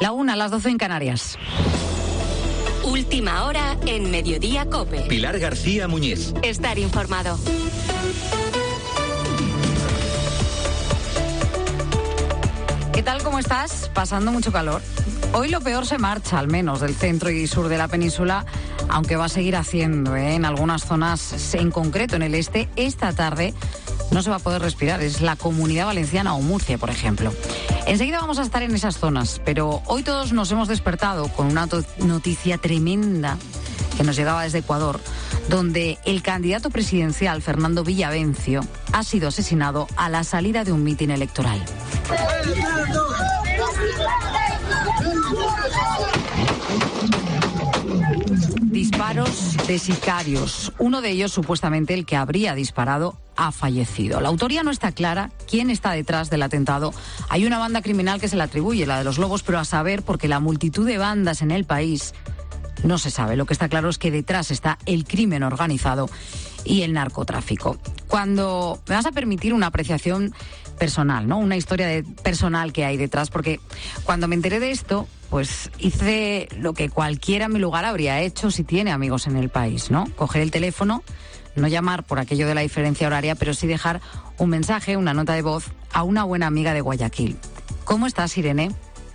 La 1, las 12 en Canarias. Última hora en Mediodía COPE. Pilar García Muñiz. Estar informado. ¿Qué tal? ¿Cómo estás? Pasando mucho calor. Hoy lo peor se marcha, al menos del centro y sur de la península, aunque va a seguir haciendo, en algunas zonas, en concreto en el este, esta tarde no se va a poder respirar. Es la Comunidad Valenciana o Murcia, por ejemplo. Enseguida vamos a estar en esas zonas, pero hoy todos nos hemos despertado con una noticia tremenda que nos llegaba desde Ecuador, donde el candidato presidencial, Fernando Villavicencio, ha sido asesinado a la salida de un mitin electoral. Disparos de sicarios. Uno de ellos, supuestamente el que habría disparado, ha fallecido. La autoría no está clara. ¿Quién está detrás del atentado? Hay una banda criminal que se le atribuye, la de los Lobos, pero a saber, porque la multitud de bandas en el país no se sabe. Lo que está claro es que detrás está el crimen organizado y el narcotráfico. Cuando me vas a permitir una apreciación personal, ¿no? Una historia personal que hay detrás, porque cuando me enteré de esto, pues hice lo que cualquiera en mi lugar habría hecho si tiene amigos en el país, ¿no? Coger el teléfono, no llamar por aquello de la diferencia horaria, pero sí dejar un mensaje, una nota de voz a una buena amiga de Guayaquil. ¿Cómo estás, Irene?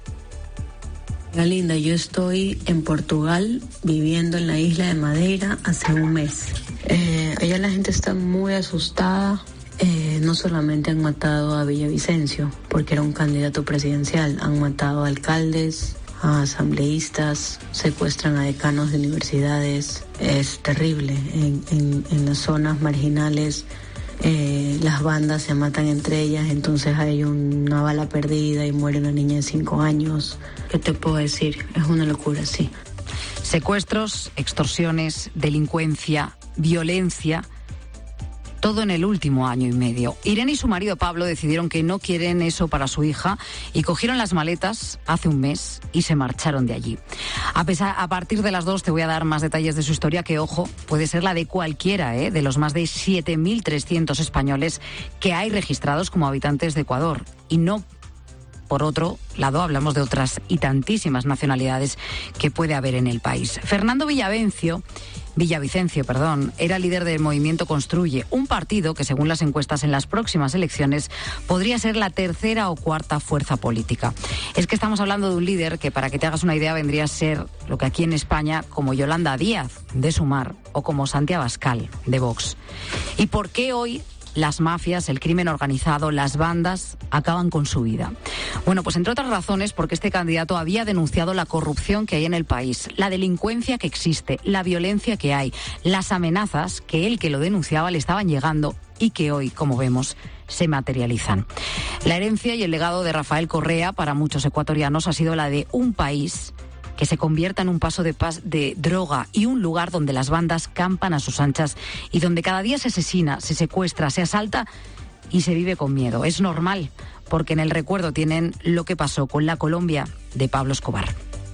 Linda, yo estoy en Portugal viviendo en la isla de Madeira hace un mes. Allá la gente está muy asustada. No solamente han matado a Villavicencio porque era un candidato presidencial, han matado a alcaldes, a asambleístas, secuestran a decanos de universidades. Es terrible. En las zonas marginales las bandas se matan entre ellas, entonces hay una bala perdida y muere una niña de 5 años. ¿Qué te puedo decir? Es una locura, sí. Secuestros, extorsiones, delincuencia, violencia, todo en el último año y medio. Irene y su marido Pablo decidieron que no quieren eso para su hija y cogieron las maletas hace un mes y se marcharon de allí. A partir de las 2 te voy a dar más detalles de su historia, que, ojo, puede ser la de cualquiera, de los más de 7.300 españoles que hay registrados como habitantes de Ecuador. Y no, por otro lado, hablamos de otras y tantísimas nacionalidades que puede haber en el país. Fernando Villavicencio, era líder del movimiento Construye, un partido que, según las encuestas, en las próximas elecciones podría ser la tercera o cuarta fuerza política. Es que estamos hablando de un líder que, para que te hagas una idea, vendría a ser lo que aquí en España como Yolanda Díaz, de Sumar, o como Santiago Abascal, de Vox. ¿Y por qué hoy las mafias, el crimen organizado, las bandas acaban con su vida? Bueno, pues entre otras razones porque este candidato había denunciado la corrupción que hay en el país, la delincuencia que existe, la violencia que hay, las amenazas que él, que lo denunciaba, le estaban llegando y que hoy, como vemos, se materializan. La herencia y el legado de Rafael Correa para muchos ecuatorianos ha sido la de un país que se convierta en un paso de droga y un lugar donde las bandas campan a sus anchas y donde cada día se asesina, se secuestra, se asalta y se vive con miedo. Es normal, porque en el recuerdo tienen lo que pasó con la Colombia de Pablo Escobar.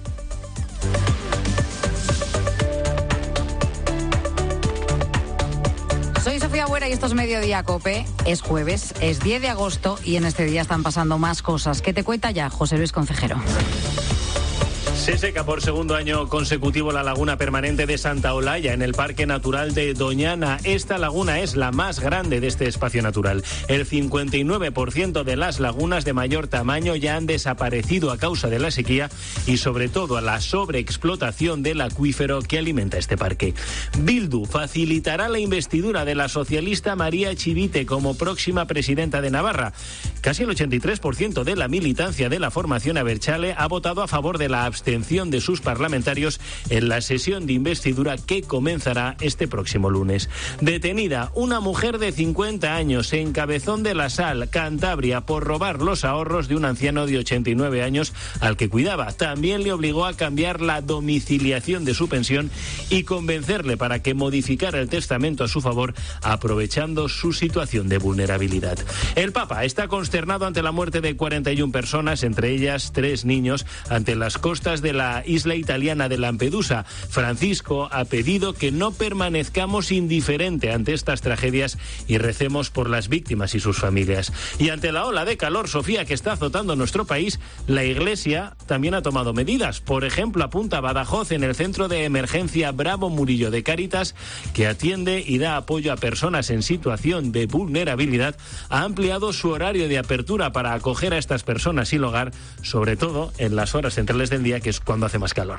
Soy Sofía Buera y esto es Mediodía COPE. Es jueves, es 10 de agosto y en este día están pasando más cosas. ¿Qué te cuenta ya José Luis Concejero? Se seca por segundo año consecutivo la laguna permanente de Santa Olalla en el Parque Natural de Doñana. Esta laguna es la más grande de este espacio natural. El 59% de las lagunas de mayor tamaño ya han desaparecido a causa de la sequía y sobre todo a la sobreexplotación del acuífero que alimenta este parque. Bildu facilitará la investidura de la socialista María Chivite como próxima presidenta de Navarra. Casi el 83% de la militancia de la formación abertzale ha votado a favor de la abstención de sus parlamentarios en la sesión de investidura que comenzará este próximo lunes. Detenida una mujer de 50 años en Cabezón de la Sal, Cantabria, por robar los ahorros de un anciano de 89 años al que cuidaba. También le obligó a cambiar la domiciliación de su pensión y convencerle para que modificara el testamento a su favor, aprovechando su situación de vulnerabilidad. El Papa está consternado consternado ante la muerte de 41 personas, entre ellas 3 niños, ante las costas de la isla italiana de Lampedusa. Francisco ha pedido que no permanezcamos indiferentes ante estas tragedias y recemos por las víctimas y sus familias. Y ante la ola de calor, Sofía, que está azotando nuestro país, la Iglesia también ha tomado medidas. Por ejemplo, apunta Badajoz, en el centro de emergencia Bravo Murillo de Cáritas, que atiende y da apoyo a personas en situación de vulnerabilidad, ha ampliado su horario de apertura para acoger a estas personas sin hogar, sobre todo en las horas centrales del día, que es cuando hace más calor.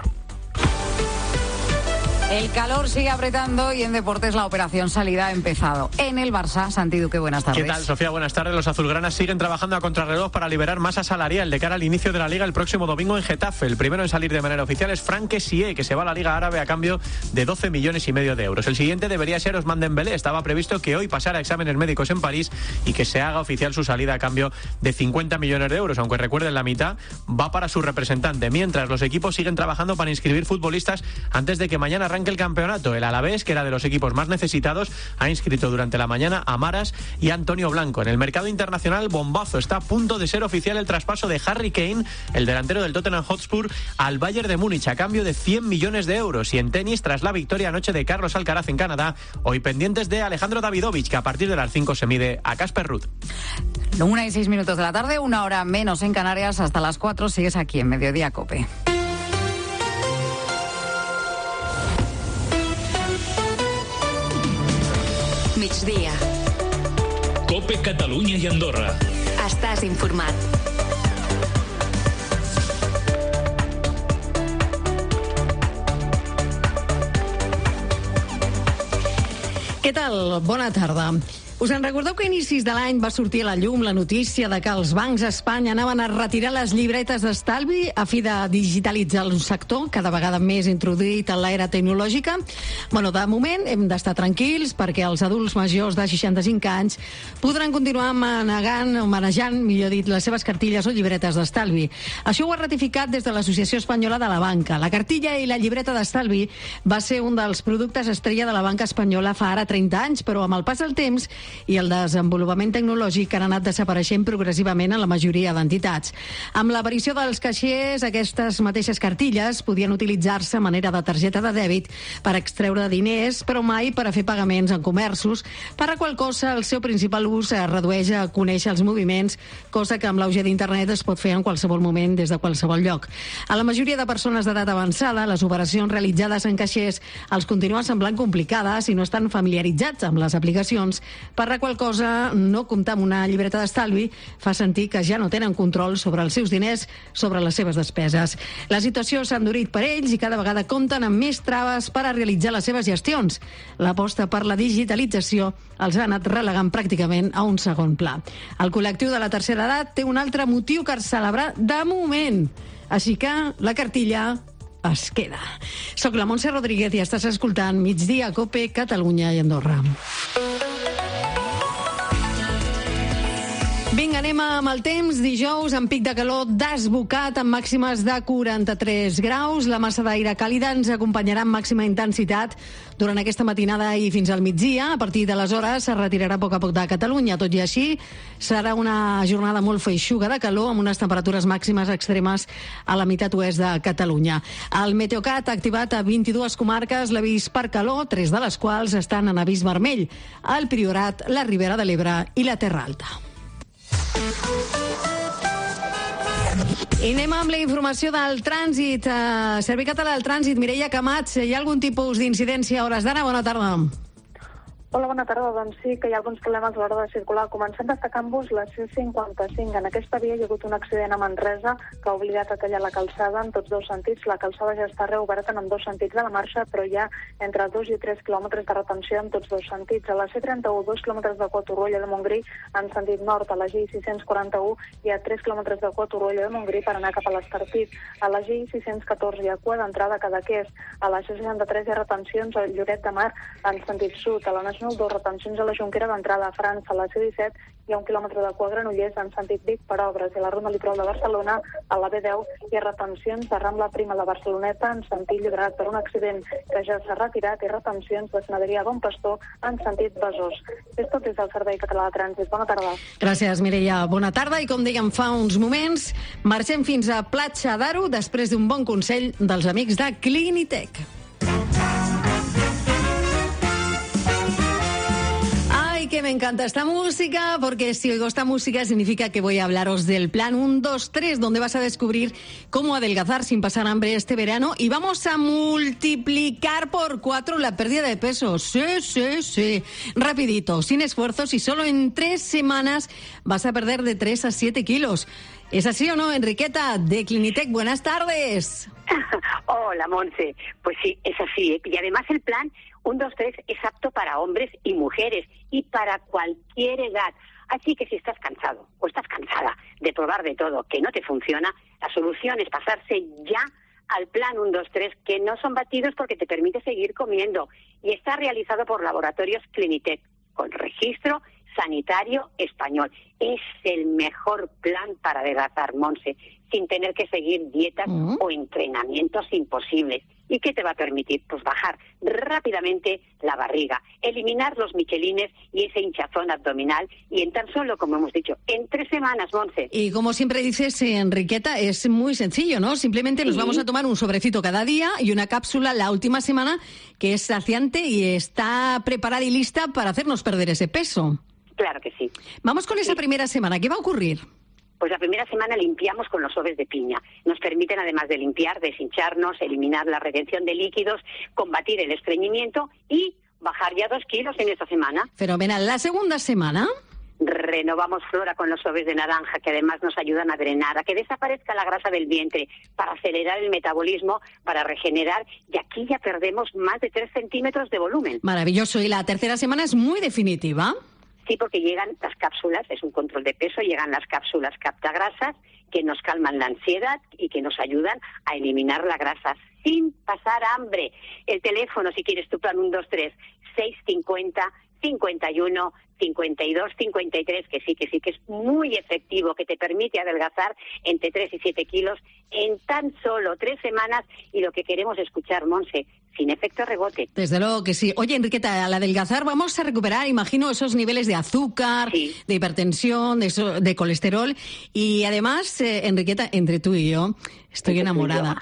El calor sigue apretando y en deportes la operación salida ha empezado. En el Barça, Santi Duque, buenas tardes. ¿Qué tal, Sofía? Buenas tardes. Los azulgranas siguen trabajando a contrarreloj para liberar masa salarial de cara al inicio de la Liga el próximo domingo en Getafe. El primero en salir de manera oficial es Franck Kessié, que se va a la Liga Árabe a cambio de 12,5 millones de euros. El siguiente debería ser Ousmane Dembélé. Estaba previsto que hoy pasara exámenes médicos en París y que se haga oficial su salida a cambio de 50 millones de euros, aunque recuerden, la mitad va para su representante. Mientras, los equipos siguen trabajando para inscribir futbolistas antes de que mañana arranque el campeonato. El Alavés, que era de los equipos más necesitados, ha inscrito durante la mañana a Maras y Antonio Blanco. En el mercado internacional, bombazo. Está a punto de ser oficial el traspaso de Harry Kane, el delantero del Tottenham Hotspur, al Bayern de Múnich a cambio de 100 millones de euros. Y en tenis, tras la victoria anoche de Carlos Alcaraz en Canadá, hoy pendientes de Alejandro Davidovich, que a partir de las 5 se mide a Casper Ruud. 1:06 de la tarde, 1 hora menos en Canarias. Hasta las 4 sigues aquí en Mediodía COPE. Migdia. COPE Catalunya i Andorra. Estàs informat. Què tal? Bona tarda. Us en recordeu que a inicis de l'any va sortir a la llum la notícia de que els bancs a Espanya anaven a retirar les llibretes d'estalvi a fi de digitalitzar un sector cada vegada més introduït en l'era tecnològica? Bueno, de moment hem d'estar tranquils perquè els adults majors de 65 anys podran continuar manejant, millor dit, les seves cartilles o llibretes d'estalvi. Això ho ha ratificat des de l'Associació Espanyola de la Banca. La cartilla i la llibreta d'estalvi va ser un dels productes estrella de la banca espanyola fa ara 30 anys, però amb el pas del temps i el desenvolupament tecnològic han anat desapareixent progressivament en la majoria d'entitats. Amb l'aparició dels caixers, aquestes mateixes cartilles podien utilitzar-se a manera de targeta de dèbit per extreure diners, però mai per a fer pagaments en comerços, per a qual cosa el seu principal ús es redueix a conèixer els moviments, cosa que amb l'auge d'internet es pot fer en qualsevol moment des de qualsevol lloc. A la majoria de persones d'edat avançada, les operacions realitzades en caixers els continuen semblant complicades i no estan familiaritzats amb les aplicacions, per la qual cosa no comptar amb una llibreta d'estalvi fa sentir que ja no tenen control sobre els seus diners, sobre les seves despeses. La situació s'ha endurit per ells i cada vegada compten amb més traves per a realitzar les seves gestions. L'aposta per la digitalització els ha anat relegant pràcticament a un segon pla. El col·lectiu de la tercera edat té un altre motiu que celebrar de moment. Així que la cartilla es queda. Soc la Montse Rodríguez i estàs escoltant Migdia COPE, Catalunya i Andorra. Vinga, anem amb el temps. Dijous, amb pic de calor desbocat, amb màximes de 43 graus. La massa d'aire càlida ens acompanyarà amb màxima intensitat durant aquesta matinada i fins al migdia. A partir d'aleshores es retirarà a poc de Catalunya. Tot i així, serà una jornada molt feixuga de calor, amb unes temperatures màximes extremes a la meitat oest de Catalunya. El Meteocat ha activat a 22 comarques l'avís per calor, 3 de les quals estan en avís vermell: el Priorat, la Ribera de l'Ebre i la Terra Alta. I anem amb la informació del trànsit. Servei Català del Trànsit, Mireia Camats, hi ha algun tipus d'incidència a hores d'ara? Bona tarda. Hola, bona tarda. Doncs sí que hi ha alguns problemes a l'hora de circular. Comencem destacant-vos la C55. En aquesta via hi ha hagut un accident a Manresa que ha obligat a tallar la calçada en tots dos sentits. La calçada ja està reoberta en dos sentits de la marxa, però hi ha entre 2 i 3 quilòmetres de retenció en tots dos sentits. A la C31, 2 quilòmetres de Cua Torroella de Montgrí en sentit nord. A la G641 hi ha 3 quilòmetres de Cua Torroella de Montgrí per anar cap a l'Estartit. A la G614 hi ha cua d'entrada a Cadaqués. A la C63 hi ha retencions a Lloret de Mar en sentit sud. A la Nacional nacional, 2 retencions a la Jonquera d'entrada a França, a la C-17, hi ha 1 quilòmetre de cua a Granollers en sentit Vic per obres, i a la Ronda Litoral de Barcelona, a la B10, hi ha retencions de Rambla Prima de Barceloneta en sentit Llobregat per un accident que ja s'ha retirat, i retencions de Sanaderia Bon Pastor en sentit Besòs. És tot des del Servei Català de Trànsit. Bona tarda. Gràcies, Mireia. Bona tarda, i com dèiem fa uns moments, marxem fins a Platja d'Aro després d'un bon consell dels amics de Clinitec. Que me encanta esta música, porque si oigo esta música significa que voy a hablaros del plan 1, 2, 3, donde vas a descubrir cómo adelgazar sin pasar hambre este verano, y vamos a multiplicar por 4 la pérdida de peso. Sí. Rapidito, sin esfuerzos, y solo en 3 semanas vas a perder de 3 a 7 kilos. ¿Es así o no, Enriqueta, de Clinitec? Buenas tardes. Hola, Monse. Pues sí, es así. Y además el plan 1, 2, 3 es apto para hombres y mujeres y para cualquier edad. Así que si estás cansado o estás cansada de probar de todo que no te funciona, la solución es pasarse ya al plan 1, 2, 3, que no son batidos porque te permite seguir comiendo. Y está realizado por Laboratorios Clinitec, con registro sanitario español. Es el mejor plan para adelgazar, Monse, sin tener que seguir dietas o entrenamientos imposibles. ¿Y qué te va a permitir? Pues bajar rápidamente la barriga, eliminar los michelines y ese hinchazón abdominal, y en tan solo, como hemos dicho, en 3 semanas, Monse. Y como siempre dices, Enriqueta, es muy sencillo, ¿no? Simplemente nos vamos a tomar un sobrecito cada día y una cápsula la última semana, que es saciante y está preparada y lista para hacernos perder ese peso. Claro que sí. Vamos con esa primera semana. ¿Qué va a ocurrir? Pues la primera semana limpiamos con los sobres de piña. Nos permiten, además de limpiar, deshincharnos, eliminar la retención de líquidos, combatir el estreñimiento y bajar ya 2 kilos en esta semana. Fenomenal. La segunda semana... Renovamos flora con los sobres de naranja, que además nos ayudan a drenar, a que desaparezca la grasa del vientre, para acelerar el metabolismo, para regenerar, y aquí ya perdemos más de 3 centímetros de volumen. Maravilloso. Y la tercera semana es muy definitiva. Sí, porque llegan las cápsulas, es un control de peso, llegan las cápsulas captagrasas que nos calman la ansiedad y que nos ayudan a eliminar la grasa sin pasar hambre. El teléfono, si quieres tu plan 1, 2, 3, 650 51 52 53, que sí, que es muy efectivo, que te permite adelgazar entre 3 y 7 kilos en tan solo 3 semanas, y lo que queremos escuchar, Monse, sin efecto rebote. Desde luego que sí. Oye, Enriqueta, al adelgazar vamos a recuperar, imagino, esos niveles de azúcar, de hipertensión, de colesterol, y además, Enriqueta, entre tú y yo, estoy enamorada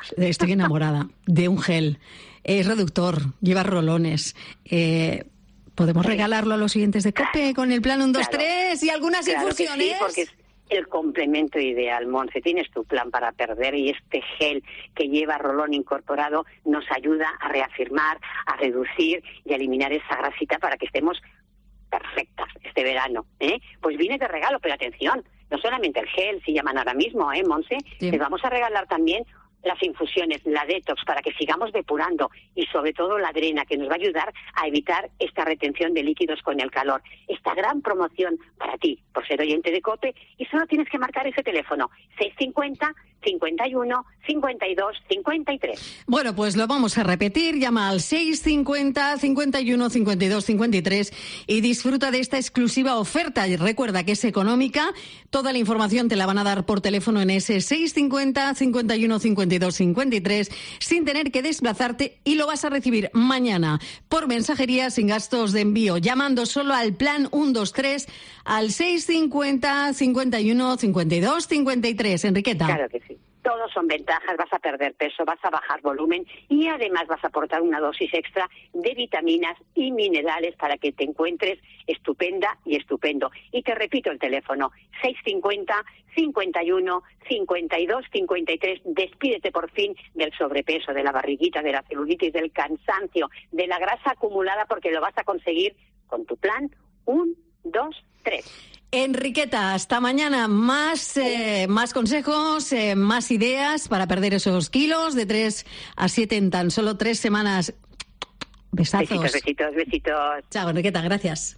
de un gel. Es reductor, lleva rolones, ¿podemos regalarlo a los siguientes de COPE con el plan 1, 2, 3 y algunas infusiones? Sí, porque es el complemento ideal, Monse. Tienes tu plan para perder, y este gel que lleva rolón incorporado nos ayuda a reafirmar, a reducir y a eliminar esa grasita para que estemos perfectas este verano, ¿eh? Pues viene de regalo, pero atención, no solamente el gel, si llaman ahora mismo, Monse, sí. Les vamos a regalar también las infusiones, la detox, para que sigamos depurando, y sobre todo la drena, que nos va a ayudar a evitar esta retención de líquidos con el calor. Esta gran promoción para ti, por ser oyente de COPE, y solo tienes que marcar ese teléfono, 650 51 52 53. Bueno, pues lo vamos a repetir. Llama al 650 51 52 53 y disfruta de esta exclusiva oferta. Y recuerda que es económica. Toda la información te la van a dar por teléfono en ese 650 51 52 53 sin tener que desplazarte, y lo vas a recibir mañana por mensajería sin gastos de envío, llamando solo al plan 1, 2, 3 al 650 51 52 53. Enriqueta. Claro que sí. Todos son ventajas, vas a perder peso, vas a bajar volumen, y además vas a aportar una dosis extra de vitaminas y minerales para que te encuentres estupenda y estupendo. Y te repito el teléfono, 650 51 52 53. Despídete por fin del sobrepeso, de la barriguita, de la celulitis, del cansancio, de la grasa acumulada, porque lo vas a conseguir con tu plan 1, 2, 3. Enriqueta, hasta mañana. Más consejos, más ideas para perder esos kilos de 3 a 7 en tan solo 3 semanas. Besazos. Besitos. Chao, Enriqueta, gracias.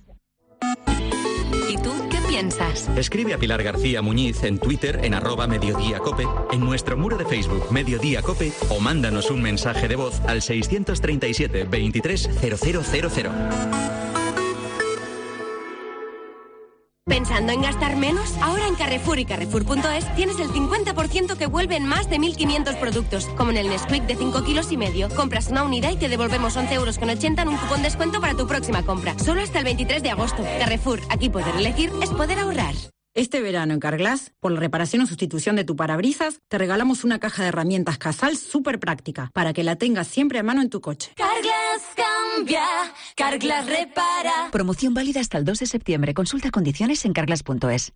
¿Y tú qué piensas? Escribe a Pilar García Muñiz en Twitter en @mediodíacope, en nuestro muro de Facebook Mediodía Cope, o mándanos un mensaje de voz al 637 23 0000. ¿Pensando en gastar menos? Ahora en Carrefour y Carrefour.es tienes el 50% que vuelve en más de 1.500 productos, como en el Nesquik de 5,5 kilos. Compras una unidad y te devolvemos 11,80 € en un cupón de descuento para tu próxima compra. Solo hasta el 23 de agosto. Carrefour, aquí poder elegir es poder ahorrar. Este verano en Carglass, por la reparación o sustitución de tu parabrisas, te regalamos una caja de herramientas Casal súper práctica para que la tengas siempre a mano en tu coche. Carglass cambia, Carglass repara. Promoción válida hasta el 2 de septiembre. Consulta condiciones en carglass.es.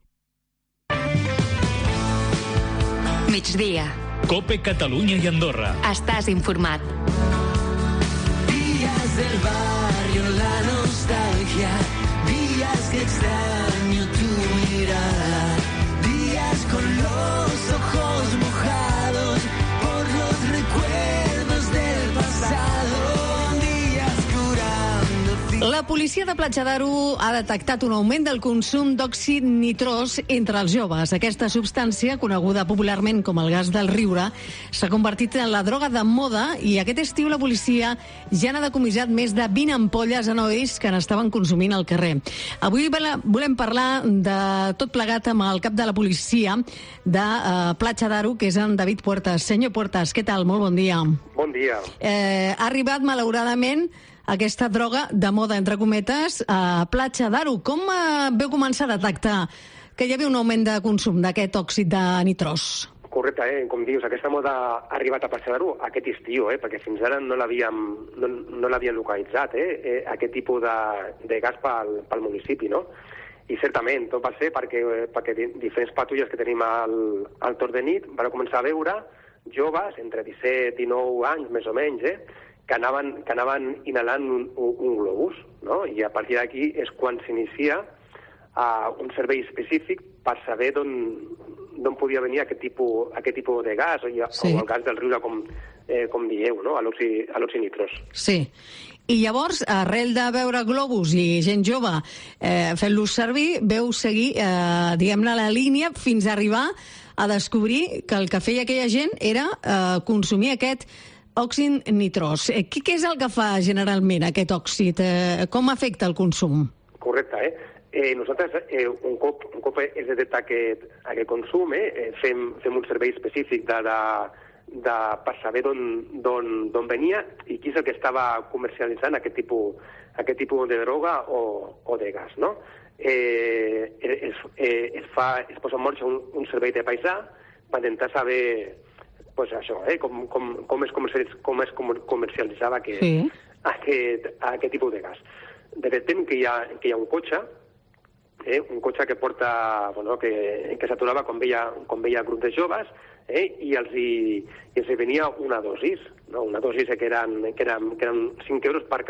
Migdia. Cope Catalunya i Andorra. Estàs informat. Días del barrio, la nostalgia, días que extraño tu mirada, días con los ojos mojados por los recuerdos del pasado, días curando. La policia de Platja d'Aro ha detectat un augment del consum d'òxid nitrós entre els joves. Aquesta substància, coneguda popularment com el gas del riure, s'ha convertit en la droga de moda i aquest estiu la policia ja n'ha decomissat més de 20 ampolles a nois que n'estaven consumint al carrer. Avui volem parlar de tot plegat amb el cap de la policia de Platja d'Aro, que és en David Puertas. Senyor Puertas, què tal? Molt bon dia. Bon dia. Ha arribat, malauradament, aquesta droga de moda, entre cometes, a Platja d'Aro. Com veu començar a detectar que hi havia un augment de consum d'aquest òxid de nitrós? Correcte, com dius, aquesta moda ha arribat a Platja d'Aro aquest estiu, perquè fins ara no l'havíem localitzat, aquest tipus de gas pel municipi, no? I certament, tot va ser perquè diferents patrulles que tenim al torn de nit van començar a veure joves entre 17 i 19 anys, més o menys, que anaven inhalant un globus, no? I a partir d'aquí és quan s'inicia un servei específic per saber d'on podia venir aquest tipus de gas, o el gas del riure, com dieu, no? l'òxid nitrós. Sí. I llavors, arrel de veure globus i gent jove fent-los servir, veu seguir, diguem-ne, la línia fins a arribar a descobrir que el que feia aquella gent era consumir aquest òxid nitrós. Què és el que fa generalment aquest òxid? Com afecta el consum? Correcte, nosaltres, un cop es detecta aquest consum, fem un servei específic per saber d'on venia i qui és el que estava comercialitzant aquest tipus de droga o de gas, no? Es posa en marxa un servei de paisà per intentar saber pues això, com es comercialitzava aquest tipus de gas. Detectem que hi ha un cotxe que porta, que s'aturava quan veia grup de joves, i els venia una dosis, no? Una dosis que eren 5 euros per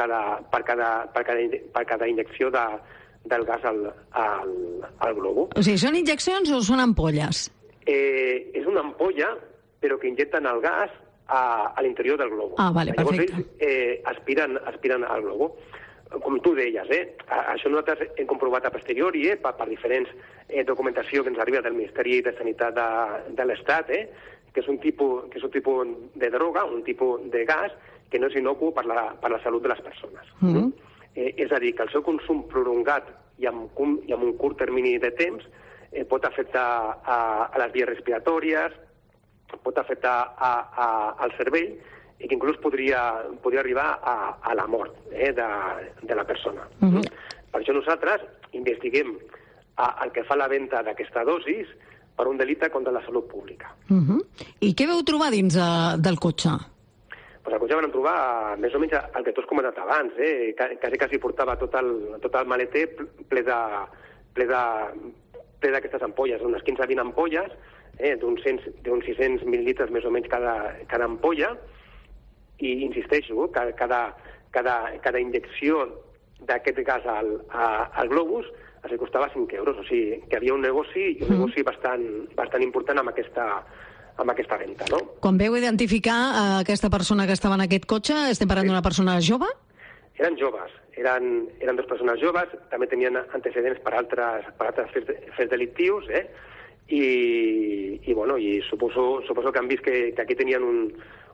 cada injecció del gas al globo. O sigui, són injeccions o són ampolles? És una ampolla, però que injecten el gas a l'interior del globo. Ah, vale, perfecte. Llavors ells aspiren al globo. Com tu deies, això nosaltres hem comprovat a posteriori per diferents documentació que ens arriba del Ministeri de Sanitat de l'Estat, que és un tipus de droga, un tipus de gas que no és inocu per la salut de les persones. És a dir, que el seu consum prolongat i amb un curt termini de temps pot afectar a les vies respiratòries, pot afectar al cervell i que inclús podria arribar a la mort de la persona. Per això nosaltres investiguem el que fa la venda d'aquesta dosis per un delicte contra la salut pública. I què veu trobar dins del cotxe? Pues al cotxe van trobar més o menys el que tu has comentat abans, quasi portava tot el maleter ple d'aquestes ampolles, unes 15 a 20 ampolles, d'uns 600 mil·lilitres més o menys cada ampolla, i insisteixo, cada injecció d'aquest gas al globus els costava 5 euros, o sigui que hi havia un negoci bastant important amb aquesta venda, no? Quan veu identificar aquesta persona que estava en aquest cotxe, estem parlant d'una persona jove? Eren joves, eren 2 persones joves, també tenien antecedents per altres fets delictius, i suposo que han vist que aquí tenien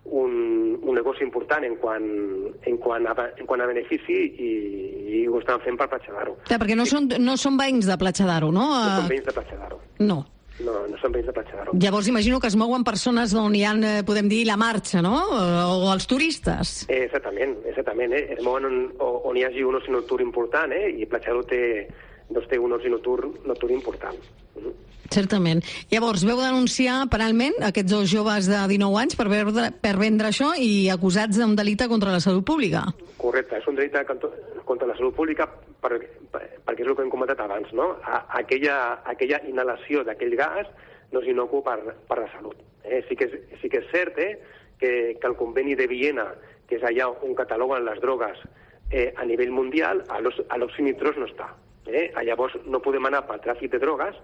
un negoci important en quant a benefici i ho estan fent per Platja d'Aro. Perquè no són veïns de Platja d'Aro, no? No són veïns de Platja d'Aro. No. No són veïns de Platja d'Aro. Llavors imagino que es mouen persones on hi ha, podem dir, la marxa, no? O els turistes. Exactament. Es mouen on hi hagi un oci nocturn important, i Platja d'Aro té un oci nocturn important. Certament. Llavors, veu denunciar penalment aquests dos joves de 19 anys per vendre això i acusats d'un delicte contra la salut pública. Correcte, és un delicte contra la salut pública perquè és el que hem comentat abans, no? Aquella inhalació d'aquell gas no és innocu per la salut. Sí que és cert que el conveni de Viena, que és allà on cataloguen les drogues a nivell mundial, a l'oxinitrós no està. Llavors no podem anar pel tràfic de drogues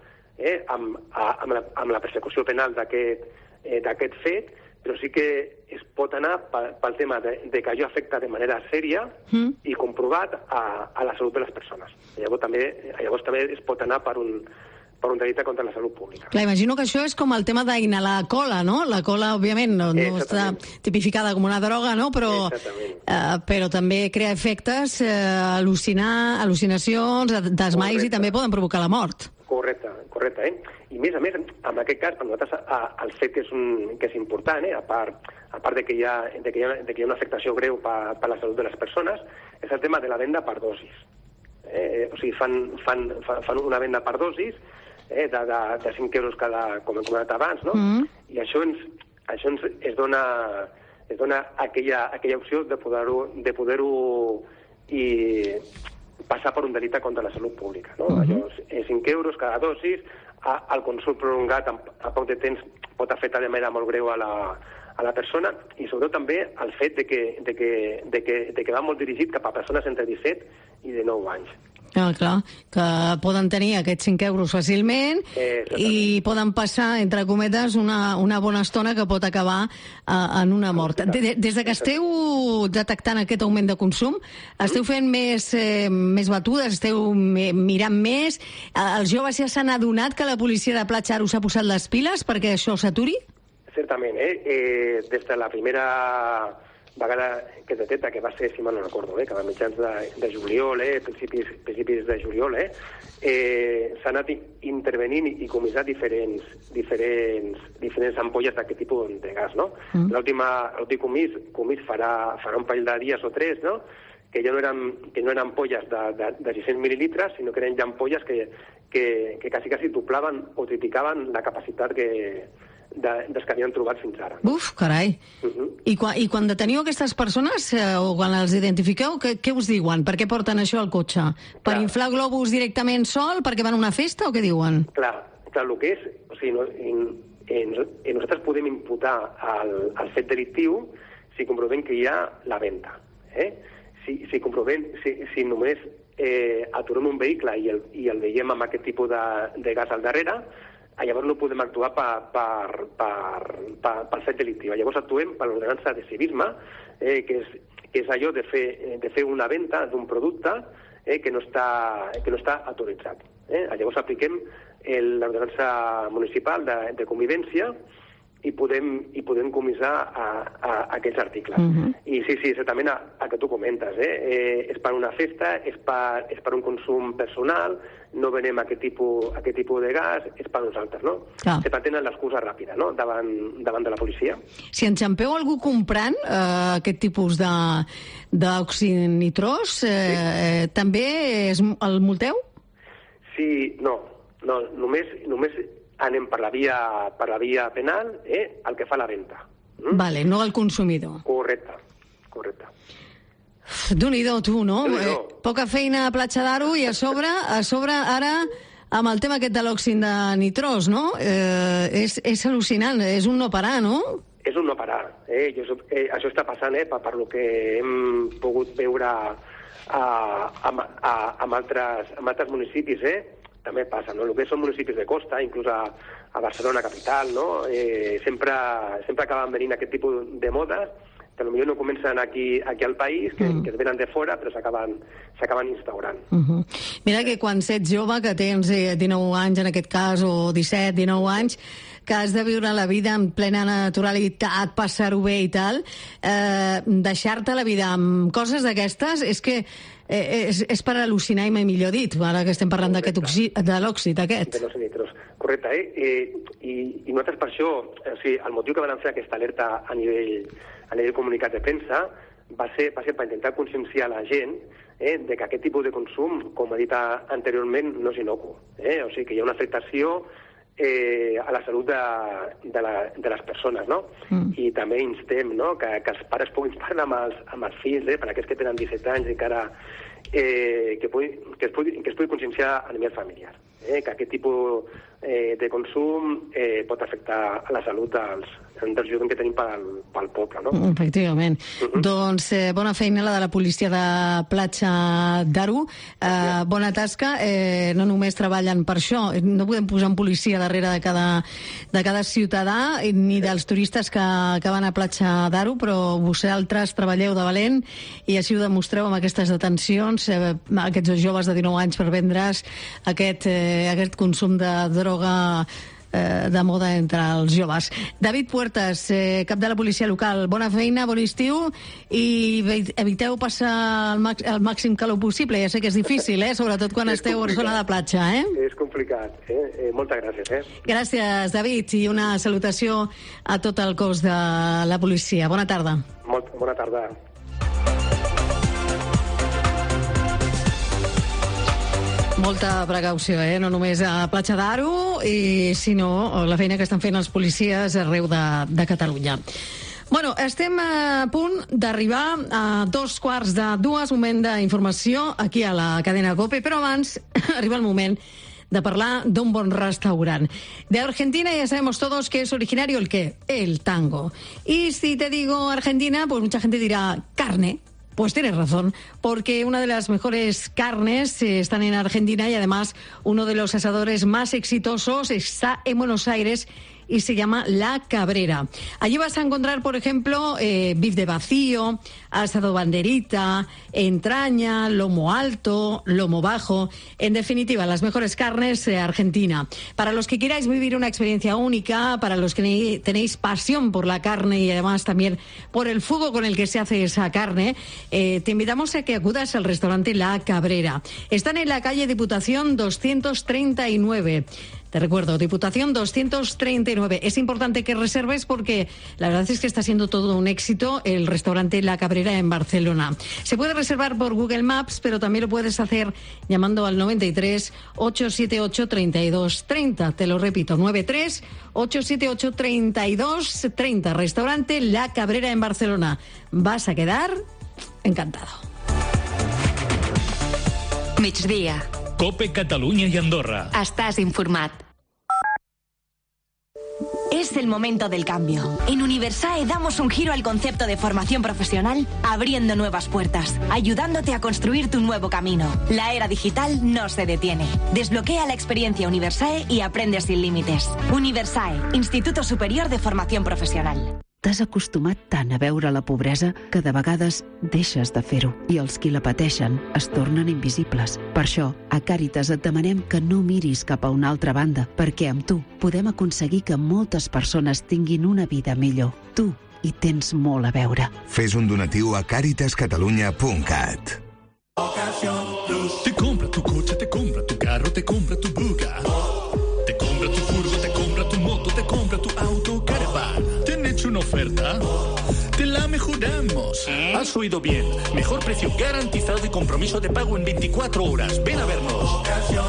amb la persecució penal d'aquest fet, però sí que es pot anar pel tema de que allò afecta de manera sèria i comprovat a la salut de les persones. Llavors també es pot anar per un delicte contra la salut pública. Clar, imagino que això és com el tema d'inhalar cola, no? La cola, òbviament, no està tipificada com una droga, no? Però també crea efectes, al·lucinacions, desmais, i també poden provocar la mort. Correcte. I a més, en aquest cas, per nosaltres, el fet que és important, a part de que hi ha una afectació greu per la salut de les persones, és el tema de la venda per dosis. O sigui, fan una venda per dosis de 5 euros com hem comentat abans, no? I això es dona aquella opció de poder-ho passar per un delicte contra la salut pública, no? Allò és 5 euros cada dosis, el consum prolongat a poc de temps pot afectar de manera molt greu a la persona, i sobretot també el fet de que va molt dirigit cap a persones entre 17 i 19 anys. Clar, que poden tenir aquests 5 euros fàcilment i poden passar, entre cometes, una bona estona que pot acabar en una mort. Des de que esteu detectant aquest augment de consum, esteu fent més batudes, esteu mirant més? Els joves ja s'han adonat que la policia de Platja d'Aro s'ha posat les piles perquè això s'aturi? Certament, des de la primera vegada que es detecta, que va ser, si mal no recordo, que a mitjans de juliol, principis de juliol, s'ha anat intervenint i comissat diferents ampolles d'aquest tipus de gas, no? L'últim comís farà un parell de dies o 3, no?, que ja no eren ampolles de 600 mil·lilitres, sinó que eren ja ampolles que quasi duplaven o triplicaven la capacitat dels que havien trobat fins ara. Uf, carai. I quan deteniu aquestes persones, o quan els identifiqueu, què us diuen? Per què porten això al cotxe? Per inflar globus directament sol? Perquè van a una festa o què diuen? Clar, el que és... O sigui, nosaltres podem imputar el fet delictiu si comprovem que hi ha la venda. Si comprovem, si només aturem un vehicle i el veiem amb aquest tipus de gas al darrere, llavors no podem actuar pel fet delictiu. Llavors actuem per l'ordenança de civisme, que és allò de fer una venda d'un producte que no està autoritzat. Llavors apliquem l'ordenança municipal de convivència i podem comissar aquests articles. I sí, exactament el que tu comentes. És per una festa, és per un consum personal, no venem aquest tipus de gas, és per nosaltres, no? Se pretenen l'excusa ràpida, no?, davant de la policia. Si enxampeu algú comprant aquest tipus d'oxinitrós, també el multeu? Sí, no, només anem per la via penal, el que fa la venda. Vale, no el consumidor. Correcte. Déu-n'hi-do, tu, no? Poca feina a Platja d'Aro i a sobre ara amb el tema aquest de l'òxid de nitrós, no? És al·lucinant, és un no parar, no? És un no parar. Això està passant per lo que hem pogut veure amb altres municipis, també passa, no? El que són municipis de costa, inclús a Barcelona capital, no? Sempre acaben venint aquest tipus de modes que potser no comencen aquí al país, que es venen de fora, però s'acaben instaurant. Mira que quan ets jove, que tens 19 anys en aquest cas, o 17, 19 anys, que has de viure la vida en plena naturalitat, passar-ho bé i tal, deixar-te la vida amb coses d'aquestes és que és per al·lucinar, i mai millor dit, ara que estem parlant de l'òxid aquest. De los nitros, correcte. I nosaltres per això, o sigui, el motiu que van fer aquesta alerta a nivell comunicat de premsa va ser per intentar conscienciar la gent de que aquest tipus de consum, com he dit anteriorment, no és inocu. O sigui, que hi ha una afectació a la salut de les persones, no? I també instem, no?, que els pares puguin parlar amb els fills, per aquells que tenen 17 anys encara, que es pugui conscienciar a nivell familiar, que aquest tipus de consum pot afectar a la salut dels joves que tenim pel poble, no? Efectivament. Doncs bona feina la de la policia de Platja d'Aro. Bona tasca. No només treballen per això. No podem posar un policia darrere de cada ciutadà ni dels turistes que van a Platja d'Aro, però vosaltres treballeu de valent i així ho demostreu amb aquestes detencions, aquests joves de 19 anys per vendre's aquest consum de droga de moda entre els joves. David Puertas, cap de la policia local, bona feina, bon estiu i eviteu passar el màxim calor possible. Ja sé que és difícil, sobretot quan esteu a zona de platja. És complicat. Moltes gràcies. Gràcies, David, i una salutació a tot el cos de la policia. Bona tarda. Bona tarda. Molta precaució, no només a Platja d'Aro, sinó la feina que estan fent els policies arreu de Catalunya. Bueno, estem a punt d'arribar a 2:15, moment d'informació aquí a la cadena COPE, però abans arriba el moment de parlar d'un bon restaurant. De Argentina ya sabemos todos que es originario el ¿qué? El tango. Y si te digo Argentina, pues mucha gente dirá carne. Pues tienes razón, porque una de las mejores carnes están en Argentina y además uno de los asadores más exitosos está en Buenos Aires y se llama La Cabrera. Allí vas a encontrar, por ejemplo, bife de vacío, asado banderita, entraña, lomo alto, lomo bajo. En definitiva, las mejores carnes de Argentina. Para los que queráis vivir una experiencia única, para los que tenéis pasión por la carne y además también por el fuego con el que se hace esa carne, te invitamos a que acudas al restaurante La Cabrera. Están en la calle Diputación 239. Te recuerdo, Diputación 239. Es importante que reserves porque la verdad es que está siendo todo un éxito el restaurante La Cabrera en Barcelona. Se puede reservar por Google Maps, pero también lo puedes hacer llamando al 93 878 32 30. Te lo repito, 93 878 32 30. Restaurante La Cabrera en Barcelona. Vas a quedar encantado. Migdia. COPE Catalunya y Andorra. Estás informat. Es el momento del cambio. En Universae damos un giro al concepto de formación profesional, abriendo nuevas puertas, ayudándote a construir tu nuevo camino. La era digital no se detiene. Desbloquea la experiencia Universae y aprende sin límites. Universae, Instituto Superior de Formación Profesional. T'has acostumat tant a veure la pobresa que de vegades deixes de fer-ho i els qui la pateixen es tornen invisibles. Per això, a Càritas et demanem que no miris cap a una altra banda, perquè amb tu podem aconseguir que moltes persones tinguin una vida millor. Tu hi tens molt a veure. Fes un donatiu a caritascatalunya.cat. Te compra tu coche, te compra tu carro, te compra tu buga. Te compra tu furgo, te compra tu moto, te compra tu auto, caravan. ¿Te han hecho una oferta? Te la mejoramos. Has oído bien. Mejor precio garantizado y compromiso de pago en 24 horas. Ven a vernos.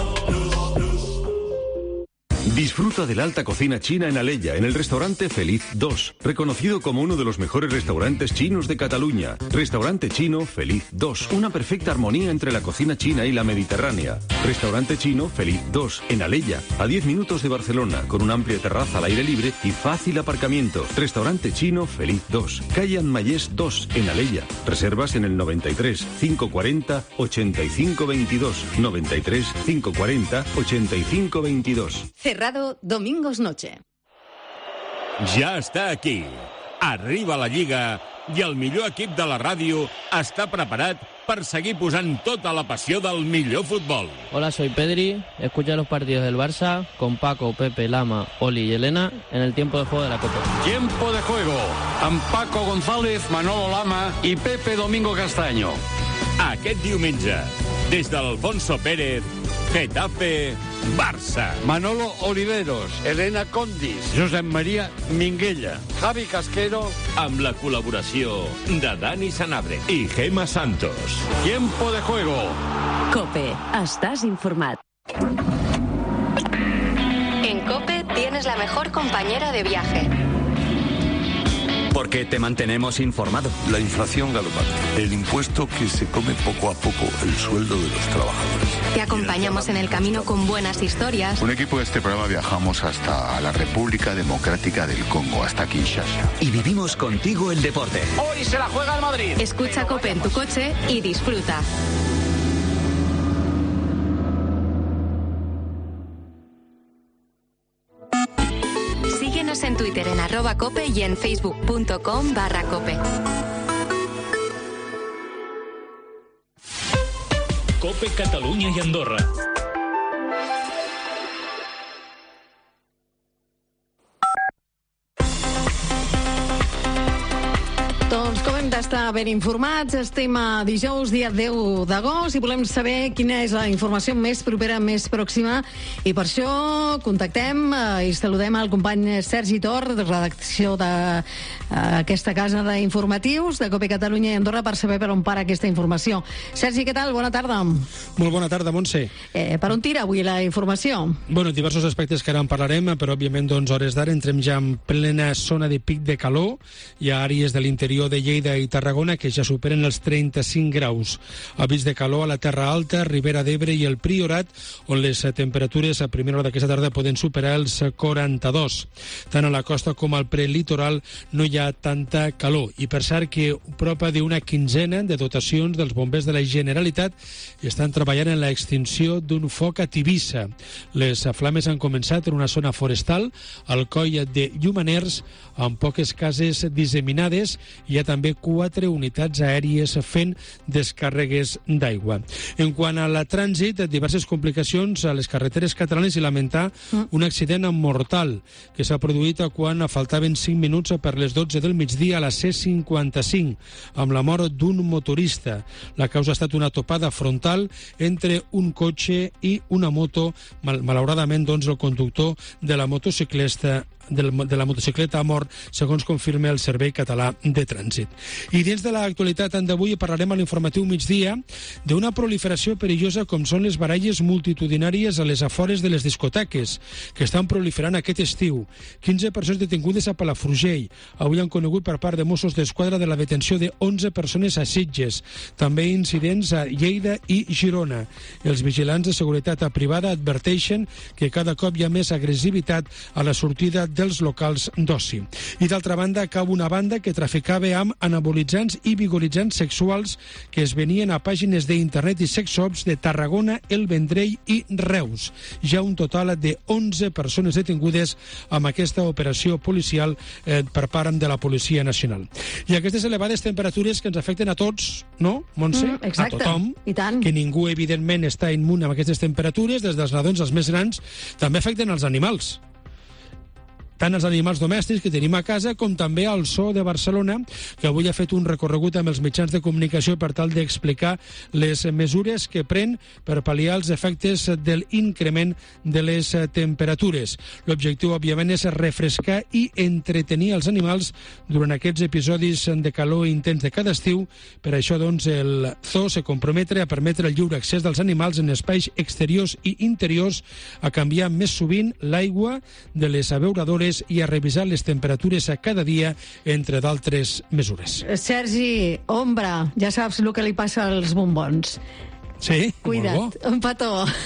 Disfruta de la alta cocina china en Alella, en el restaurante Feliz 2, reconocido como uno de los mejores restaurantes chinos de Cataluña. Restaurante chino Feliz 2, una perfecta armonía entre la cocina china y la mediterránea. Restaurante chino Feliz 2, en Alella, a 10 minutos de Barcelona, con una amplia terraza al aire libre y fácil aparcamiento. Restaurante chino Feliz 2, calle Anmayés 2, en Alella. Reservas en el 93 540 85 22, 93 540 85 22. Cerrado domingos noche. Ja està aquí. Arriba la Lliga i el millor equip de la ràdio està preparat per seguir posant tota la passió del millor futbol. Hola, soy Pedri. Escucha los partidos del Barça con Paco, Pepe, Lama, Oli y Elena en el tiempo de juego de la Copa. Tiempo de juego amb Paco González, Manolo Lama i Pepe Domingo Castaño. Aquest diumenge, des de l'Alfonso Pérez, Getafe, Barça. Manolo Oliveros, Elena Condis, Josep María Minguella, Javi Casquero, amb la col·laboració de Dani Sanabria i Gemma Santos. Tiempo de juego. COPE. Estàs informat. En COPE tienes la mejor compañera de viaje. Porque te mantenemos informado. La inflación galopante, el impuesto que se come poco a poco el sueldo de los trabajadores. Te acompañamos en el camino con buenas historias. Un equipo de este programa viajamos hasta la República Democrática del Congo, hasta Kinshasa. Y vivimos contigo el deporte. Hoy se la juega el Madrid. Escucha COPE en tu coche y disfruta. Síguenos en Twitter en @cope y en facebook.com/cope. COPE Catalunya i Andorra. Doncs com hem d'estar ben informats, estem a dijous, dia 10 d'agost, i volem saber quina és la informació més propera, més pròxima, i per això contactem i saludem al company Sergi Tor, de redacció d'aquesta casa d'informatius de COPE Catalunya i Andorra, per saber per on para aquesta informació. Sergi, què tal? Bona tarda. Molt bona tarda, Montse. Per on tira avui la informació? Bueno, diversos aspectes que ara en parlarem, però òbviament, doncs, hores d'ara entrem ja en plena zona de pic de calor. Hi ha àrees de l'interior de Lleida i Tarragona que ja superen els 35 graus. Avís de calor a la Terra Alta, Ribera d'Ebre i el Priorat, on les temperatures a primera hora d'aquesta tarda poden superar els 42. Tant a la costa com al prelitoral no hi ha tanta calor. I per cert que prop d'una quinzena de dotacions dels bombers de la Generalitat estan treballant en l'extinció d'un foc a Tivissa. Les flames han començat en una zona forestal, al coll de Llumaners, amb poques cases disseminades. Hi ha també 4 unitats aèries fent descàrregues d'aigua. En quant a la trànsit, diverses complicacions a les carreteres catalanes i lamentar un accident mortal que s'ha produït quan faltaven 5 minuts per les 12 del migdia a la C55, amb la mort d'un motorista. La causa ha estat una topada frontal entre un cotxe i una moto. Malauradament, doncs, el conductor de la motocicleta ha mort, segons confirma el Servei Català de Trànsit. I dins de l'actualitat d'avui parlarem a l'informatiu migdia d'una proliferació perillosa com són les baralles multitudinàries a les afores de les discoteques, que estan proliferant aquest estiu. 15 persones detingudes a Palafrugell. Avui han conegut per part de Mossos d'Esquadra de la detenció de 11 persones a Sitges. També incidents a Lleida i Girona. Els vigilants de seguretat privada adverteixen que cada cop hi ha més agressivitat a la sortida dels locals d'oci. I d'altra banda, cau una banda que traficava amb anabolitzants i vigoritzants sexuals que es venien a pàgines d'internet i sexshops de Tarragona, el Vendrell i Reus. Ja un total de 11 persones detingudes amb aquesta operació policial per part de la Policia Nacional. I aquestes elevades temperatures que ens afecten a tots, no, Montse? Exacte. A tothom. I tant. Que ningú, evidentment, està immune amb aquestes temperatures, des dels nadons als més grans, també afecten els animals. Tant els animals domèstics que tenim a casa com també el Zoo de Barcelona, que avui ha fet un recorregut amb els mitjans de comunicació per tal d'explicar les mesures que pren per pal·liar els efectes de l'increment de les temperatures. L'objectiu, òbviament, és refrescar i entretenir els animals durant aquests episodis de calor intens de cada estiu. Per això, doncs, el Zoo se comprometre a permetre el lliure accés dels animals en espais exteriors i interiors, a canviar més sovint l'aigua de les abeuradores i a revisar les temperatures a cada dia, entre d'altres mesures. Sergi, ombra, ja saps el que li passa als bombons. Sí, cuida't, molt bo. un petó.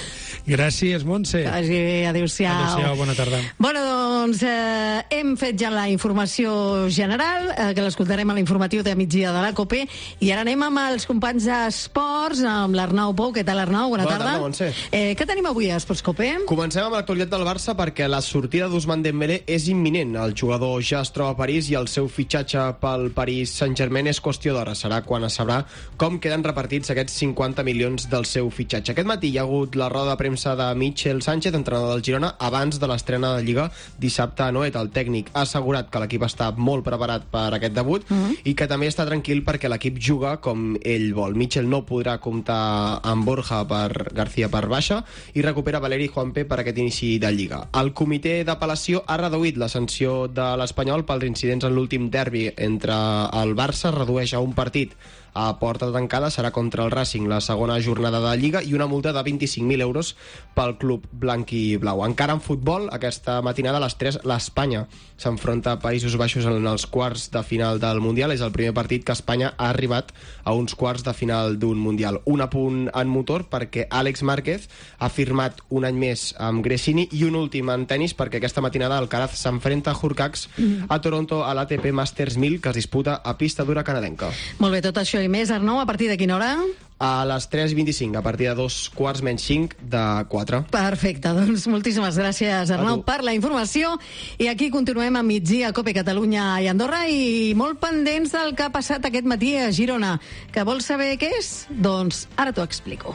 Gràcies, Montse. Adéu-siau. Adéu-siau, bona tarda. Bueno, doncs hem fet ja la informació general, que l'escoltarem a l'informatiu de migdia de la COPE, i ara anem amb els companys d'esports, amb l'Arnau Pou. Què tal, Arnau? Bona tarda. Bona tarda, Montse. Què tenim avui a Esports COPE? Comencem amb l'actualitat del Barça perquè la sortida d'Ousmane Dembélé és imminent. El jugador ja es troba a París i el seu fitxatge pel Paris Saint-Germain és qüestió d'hora. Serà quan es sabrà com queden repartits aquests 50 milions del seu fitxatge. Aquest matí hi ha hagut la roda de premsa de Michel Sánchez, entrenador del Girona, abans de l'estrena de Lliga dissabte a Noet. El tècnic ha assegurat que l'equip està molt preparat per aquest debut i que també està tranquil perquè l'equip juga com ell vol. Michel no podrà comptar amb Borja García per baixa i recupera Valeri Juanpe per aquest inici de Lliga. El comitè d'apel·lació ha reduït la sanció de l'Espanyol pels incidents en l'últim derbi entre el Barça, redueix a un partit a porta tancada, serà contra el Racing la segona jornada de Lliga, i una multa de 25.000 euros pel club blanc i blau. Encara en futbol, aquesta matinada a les 3 l'Espanya s'enfronta a Països Baixos en els quarts de final del Mundial. És el primer partit que Espanya ha arribat a uns quarts de final d'un Mundial. Un apunt en motor perquè Àlex Márquez ha firmat un any més amb Gresini, i un últim en tenis perquè aquesta matinada Alcaraz s'enfrenta a Hurkacz a Toronto a l'ATP Masters 1000, que es disputa a pista dura canadenca. Molt bé, tot això i més, Arnau, a partir de quina hora? A les 3:25, a partir de 2:45 de 4. Perfecte, doncs moltíssimes gràcies, Arnau, per la informació. I aquí continuem a migdia, COPE Catalunya i Andorra, i molt pendents del que ha passat aquest matí a Girona. Que vols saber què és? Doncs ara t'ho explico.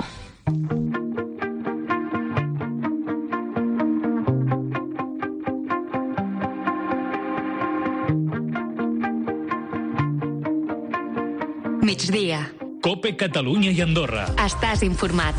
Migdia. COPE Catalunya i Andorra. Estàs informat.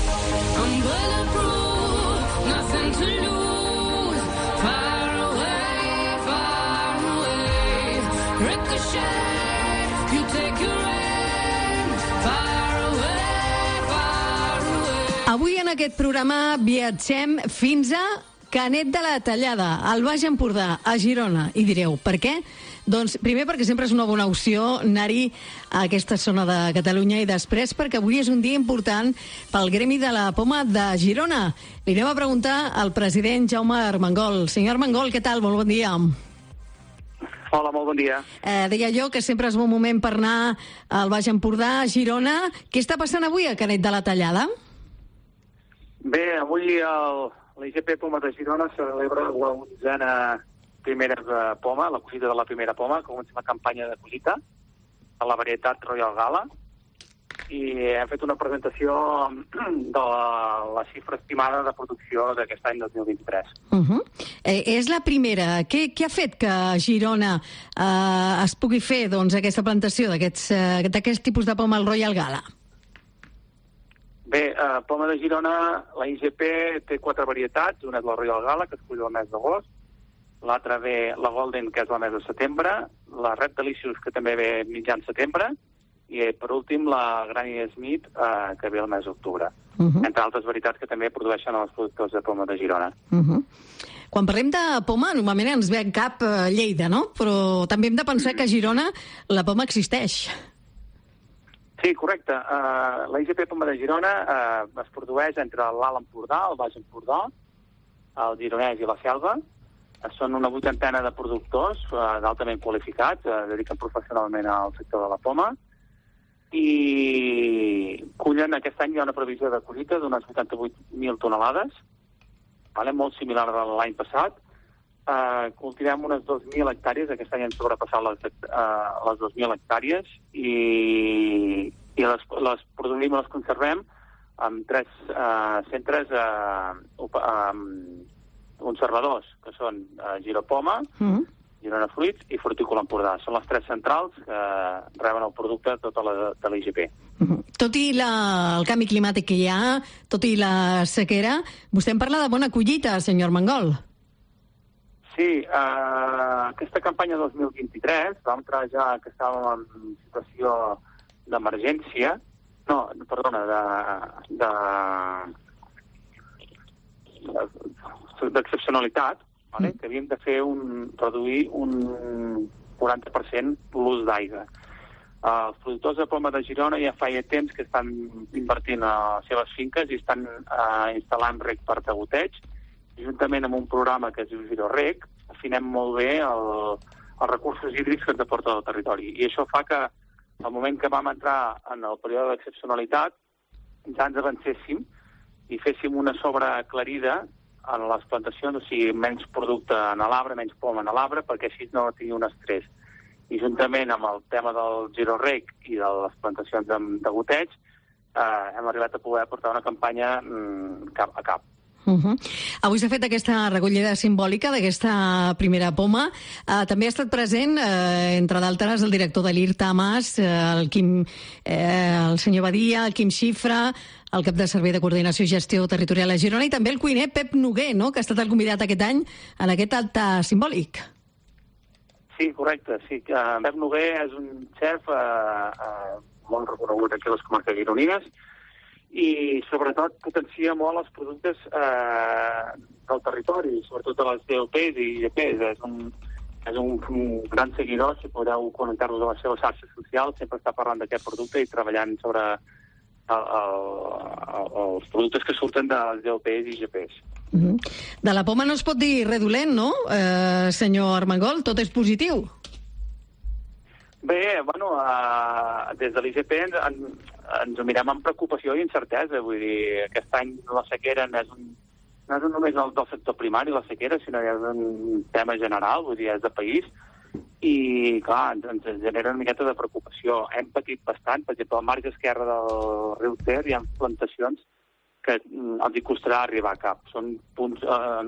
Avui en aquest programa viatgem fins a Canet de la Tallada, al Baix Empordà, a Girona. I direu, per què? Doncs primer perquè sempre és una bona opció anar-hi a aquesta zona de Catalunya, i després perquè avui és un dia important pel gremi de la poma de Girona. Li anem a preguntar al president Jaume Armengol. Senyor Armengol, què tal? Molt bon dia. Hola, molt bon dia. Deia jo que sempre és bon moment per anar al Baix Empordà, a Girona. Què està passant avui a Canet de la Tallada? Bé, avui l'IGP Poma de Girona celebra la 11a primera poma, la collita de la primera poma. Comencem la campanya de collita a la varietat Royal Gala, i hem fet una presentació de la xifra estimada de producció d'aquest any 2023. És la primera. Què ha fet que a Girona es pugui fer aquesta plantació d'aquest tipus de poma, el Royal Gala? Bé, poma de Girona, la IGP té 4 varietats. Una és la Royal Gala, que es cull el mes d'agost. L'altra ve la Golden, que és el mes de setembre. La Red Delicious, que també ve mitjan setembre. I, per últim, la Granny Smith, que ve el mes d'octubre. Entre altres varietats que també produeixen els productors de poma de Girona. Quan parlem de poma, normalment ens ve en cap Lleida, no? Però també hem de pensar que a Girona la poma existeix. Sí, correcte. La IGP Poma de Girona es produeix entre l'Alt Empordà, el Baix Empordà, el Gironès i la Selva. Són una 80 de productors d'altament qualificats, dediquen professionalment al sector de la poma, i cullen, aquest any hi ha una previsió de collita d'unes 88.000 tonelades, molt similar a l'any passat. Cultivem unes 2.000 hectàrees, aquest any hem sobrepassat les 2.000 hectàrees, i les produïm i les conservem en 3 centres conservadors, que són Giropoma, Girona Fruits i Frutícola Empordà. Són les 3 centrals que reben el producte de l'IGP. Tot i el canvi climàtic que hi ha, tot i la sequera, vostè em parla de bona collita, senyor Armengol. Sí, aquesta campanya 2023 vam entrar ja que estàvem en situació d'emergència, d'excepcionalitat, que havíem de reduir un 40% l'ús d'aigua. Els productors de poma de Girona ja fa temps que estan invertint a les seves finques i estan instal·lant rec per degoteig. Juntament amb un programa que es diu GiroRec, afinem molt bé els recursos hídrics que ens aporta el territori. I això fa que al moment que vam entrar en el període d'excepcionalitat ja ens avancéssim i féssim una sobreaclarida en les plantacions, o sigui, menys producte en l'arbre, menys poma en l'arbre, perquè així no tingui un estrès. I juntament amb el tema del GiroRec i de les plantacions de goteig, hem arribat a poder portar una campanya cap a cap. Avui s'ha fet aquesta recollida simbòlica d'aquesta primera poma. També ha estat present, entre d'altres, el director de l'IRTA-MAS, el senyor Badia, el Quim Xifra, el cap de Servei de Coordinació i Gestió Territorial a Girona, i també el cuiner Pep Noguer, no?, que ha estat el convidat aquest any en aquest acte simbòlic. Sí, correcte. Sí. Pep Noguer és un xef molt reconegut aquí a les comarques gironines i, sobretot, potencia molt els productes del territori, sobretot a les DOPs i IGPs. És un gran seguidor, si podeu connectar-los a les seves xarxes socials, sempre està parlant d'aquest producte i treballant sobre els productes que surten de les DOPs i IGPs. De la poma no es pot dir res dolent, no, senyor Armengol? Tot és positiu. Bé, bueno, des de l'IGP ens ho mirem amb preocupació i incertesa. Vull dir, aquest any la sequera no és només del sector primari, la sequera, sinó que és un tema general, vull dir, és de país. I, clar, ens genera una miqueta de preocupació. Hem patit bastant. Per exemple, al marge esquerre del riu Ter hi ha plantacions que els hi costarà arribar a cap. Són punts,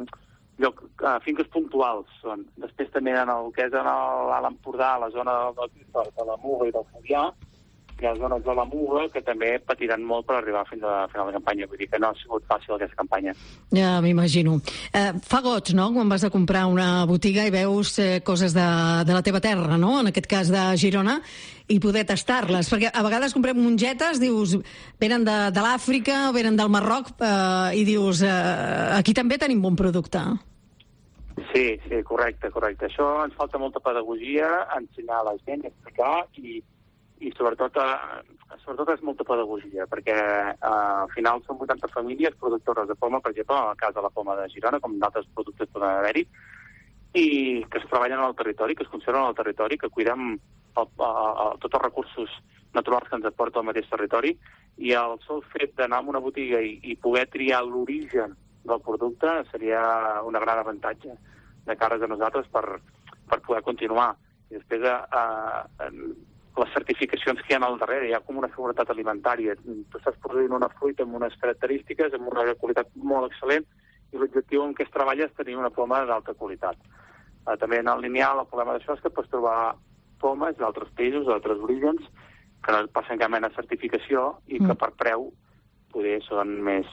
finques puntuals. Després també en el que és a l'Empordà, a la zona de la Muga i del Fluvià, hi ha zones de la Muga que també patiran molt per arribar fins a final de campanya. Vull dir que no ha sigut fàcil aquesta campanya. Ja m'imagino. Fa goig, no?, quan vas a comprar una botiga i veus coses de la teva terra, no?, en aquest cas de Girona, i poder tastar-les. Perquè a vegades comprem mongetes, dius, venen de l'Àfrica, venen del Marroc, i dius, aquí també tenim bon producte. Sí, correcte. Això ens falta molta pedagogia, ensenyar a la gent, explicar i sobretot és molta pedagogia, perquè al final són 80 famílies productores de poma, per exemple, en el cas de la poma de Girona, com d'altres productes poden haver-hi, i que es treballen al territori, que es conserven al territori, que cuidem tots els recursos naturals que ens aporta el mateix territori, i el sol fet d'anar a una botiga i poder triar l'origen del producte seria un gran avantatge de cares a nosaltres per poder continuar. I després les certificacions que hi ha al darrere, hi ha com una seguretat alimentària. Tu estàs produint una fruita amb unes característiques, amb una qualitat molt excel·lent, i l'objectiu en què es treballa és tenir una poma d'alta qualitat. També en el lineal el problema d'això és que pots trobar pomes d'altres països, d'altres orígens, que no passen cap mena de certificació i que per preu poder són més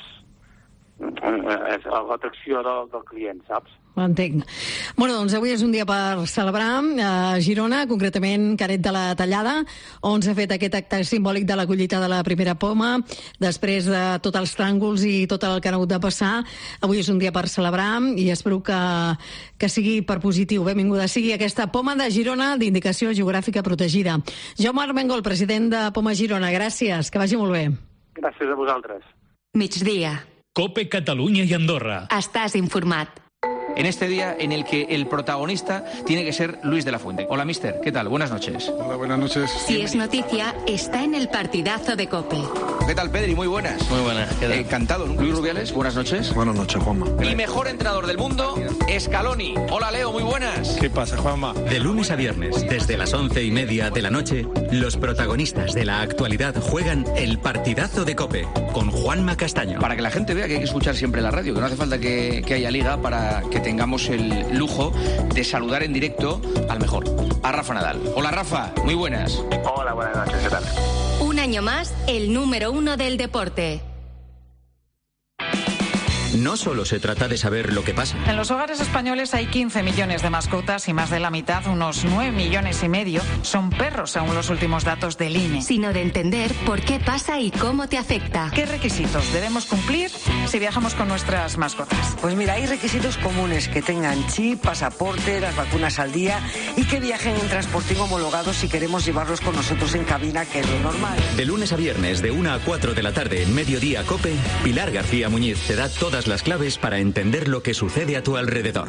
l'atracció del client, saps? Entenc. Bueno, doncs avui és un dia per celebrar a Girona, concretament Canet de la Tallada, on s'ha fet aquest acte simbòlic de la collita de la primera poma, després de tots els tràngols i tot el que ha hagut de passar. Avui és un dia per celebrar i espero que sigui per positiu. Benvinguda sigui aquesta poma de Girona d'indicació geogràfica protegida. Jaume Armengol, president de Poma Girona, gràcies, que vagi molt bé. Gràcies a vosaltres. Migdia. COPE Catalunya y Andorra. Estás informat. En este día en el que el protagonista tiene que ser Luis de la Fuente. Hola, mister. ¿Qué tal? Buenas noches. Hola, buenas noches. Si es noticia, está en el partidazo de COPE. ¿Qué tal, Pedri? Muy buenas. Muy buenas. ¿Qué tal? Encantado. Luis Rubiales, buenas noches. Buenas noches, Juanma. Y mejor entrenador del mundo, Scaloni. Hola, Leo. Muy buenas. ¿Qué pasa, Juanma? De lunes a viernes, desde las 11:30 de la noche, los protagonistas de la actualidad juegan el partidazo de COPE con Juanma Castaño. Para que la gente vea que hay que escuchar siempre la radio, que no hace falta que haya liga para que tengamos el lujo de saludar en directo al mejor, a Rafa Nadal. Hola, Rafa. Muy buenas. Hola, buenas noches. ¿Qué tal? Un año más, el número 1 del deporte. No solo se trata de saber lo que pasa. En los hogares españoles hay 15 millones de mascotas y más de la mitad, unos 9,5 millones, son perros, según los últimos datos del INE. Sino de entender por qué pasa y cómo te afecta. ¿Qué requisitos debemos cumplir si viajamos con nuestras mascotas? Pues mira, hay requisitos comunes: que tengan chip, pasaporte, las vacunas al día y que viajen en transporte homologado si queremos llevarlos con nosotros en cabina, que es lo normal. De lunes a viernes, de 1 a 4 de la tarde, en Mediodía Cope, Pilar García Muñiz te da todas las claves para entender lo que sucede a tu alrededor.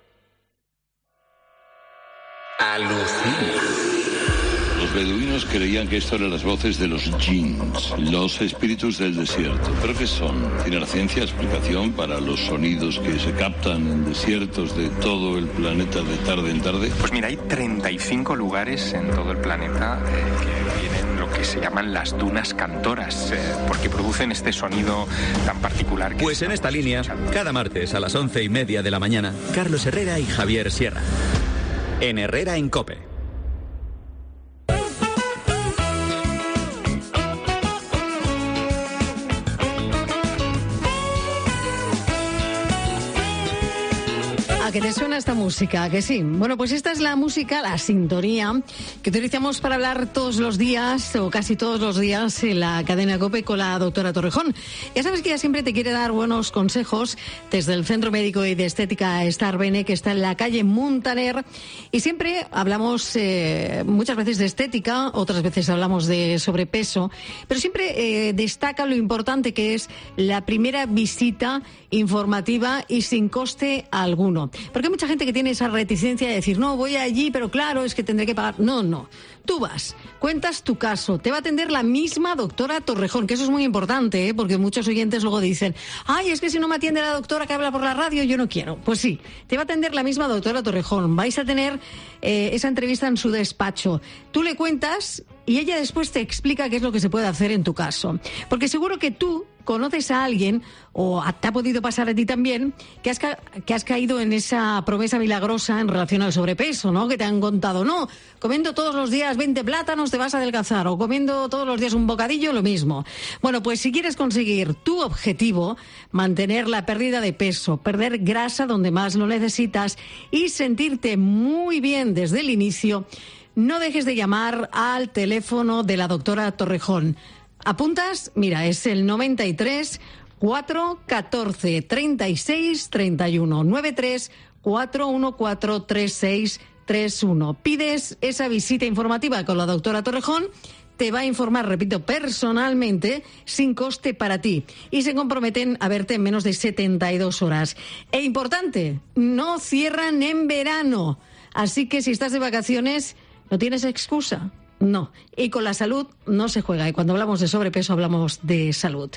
Alucina. Los beduinos creían que esto eran las voces de los jinns, los espíritus del desierto. ¿Pero qué son? ¿Tiene la ciencia explicación para los sonidos que se captan en desiertos de todo el planeta de tarde en tarde? Pues mira, hay 35 lugares en todo el planeta que tienen lo que se llaman las dunas cantoras, porque producen este sonido tan particular. Pues en esta línea, cada martes a las 11:30 de la mañana, Carlos Herrera y Javier Sierra. En Herrera en COPE. ¿A que te suena esta música? Que sí. Bueno, pues esta es la música, la sintonía que utilizamos para hablar todos los días, o casi todos los días, en la cadena COPE con la doctora Torrejón. Ya sabes que ella siempre te quiere dar buenos consejos desde el Centro Médico y de Estética Star Bene, que está en la calle Muntaner, y siempre hablamos muchas veces de estética, otras veces hablamos de sobrepeso, pero siempre destaca lo importante que es la primera visita informativa y sin coste alguno. Porque hay mucha gente que tiene esa reticencia de decir, no, voy allí, pero claro, es que tendré que pagar. No. Tú vas, cuentas tu caso, te va a atender la misma doctora Torrejón, que eso es muy importante, porque muchos oyentes luego dicen, ay, es que si no me atiende la doctora que habla por la radio, yo no quiero. Pues sí, te va a atender la misma doctora Torrejón. Vais a tener esa entrevista en su despacho. Tú le cuentas y ella después te explica qué es lo que se puede hacer en tu caso. Porque seguro que tú conoces a alguien, o te ha podido pasar a ti también, que has caído en esa promesa milagrosa en relación al sobrepeso, ¿no? Que te han contado, no, comiendo todos los días 20 plátanos te vas a adelgazar, o comiendo todos los días un bocadillo, lo mismo. Bueno, pues si quieres conseguir tu objetivo, mantener la pérdida de peso, perder grasa donde más lo necesitas y sentirte muy bien desde el inicio, no dejes de llamar al teléfono de la doctora Torrejón. ¿Apuntas? Mira, es el 93 414 36 31 93 414 36 31. Pides esa visita informativa con la doctora Torrejón. Te va a informar, repito, personalmente, sin coste para ti. Y se comprometen a verte en menos de 72 horas. E importante, no cierran en verano. Así que si estás de vacaciones, no tienes excusa. No, y con la salud no se juega, y cuando hablamos de sobrepeso hablamos de salud.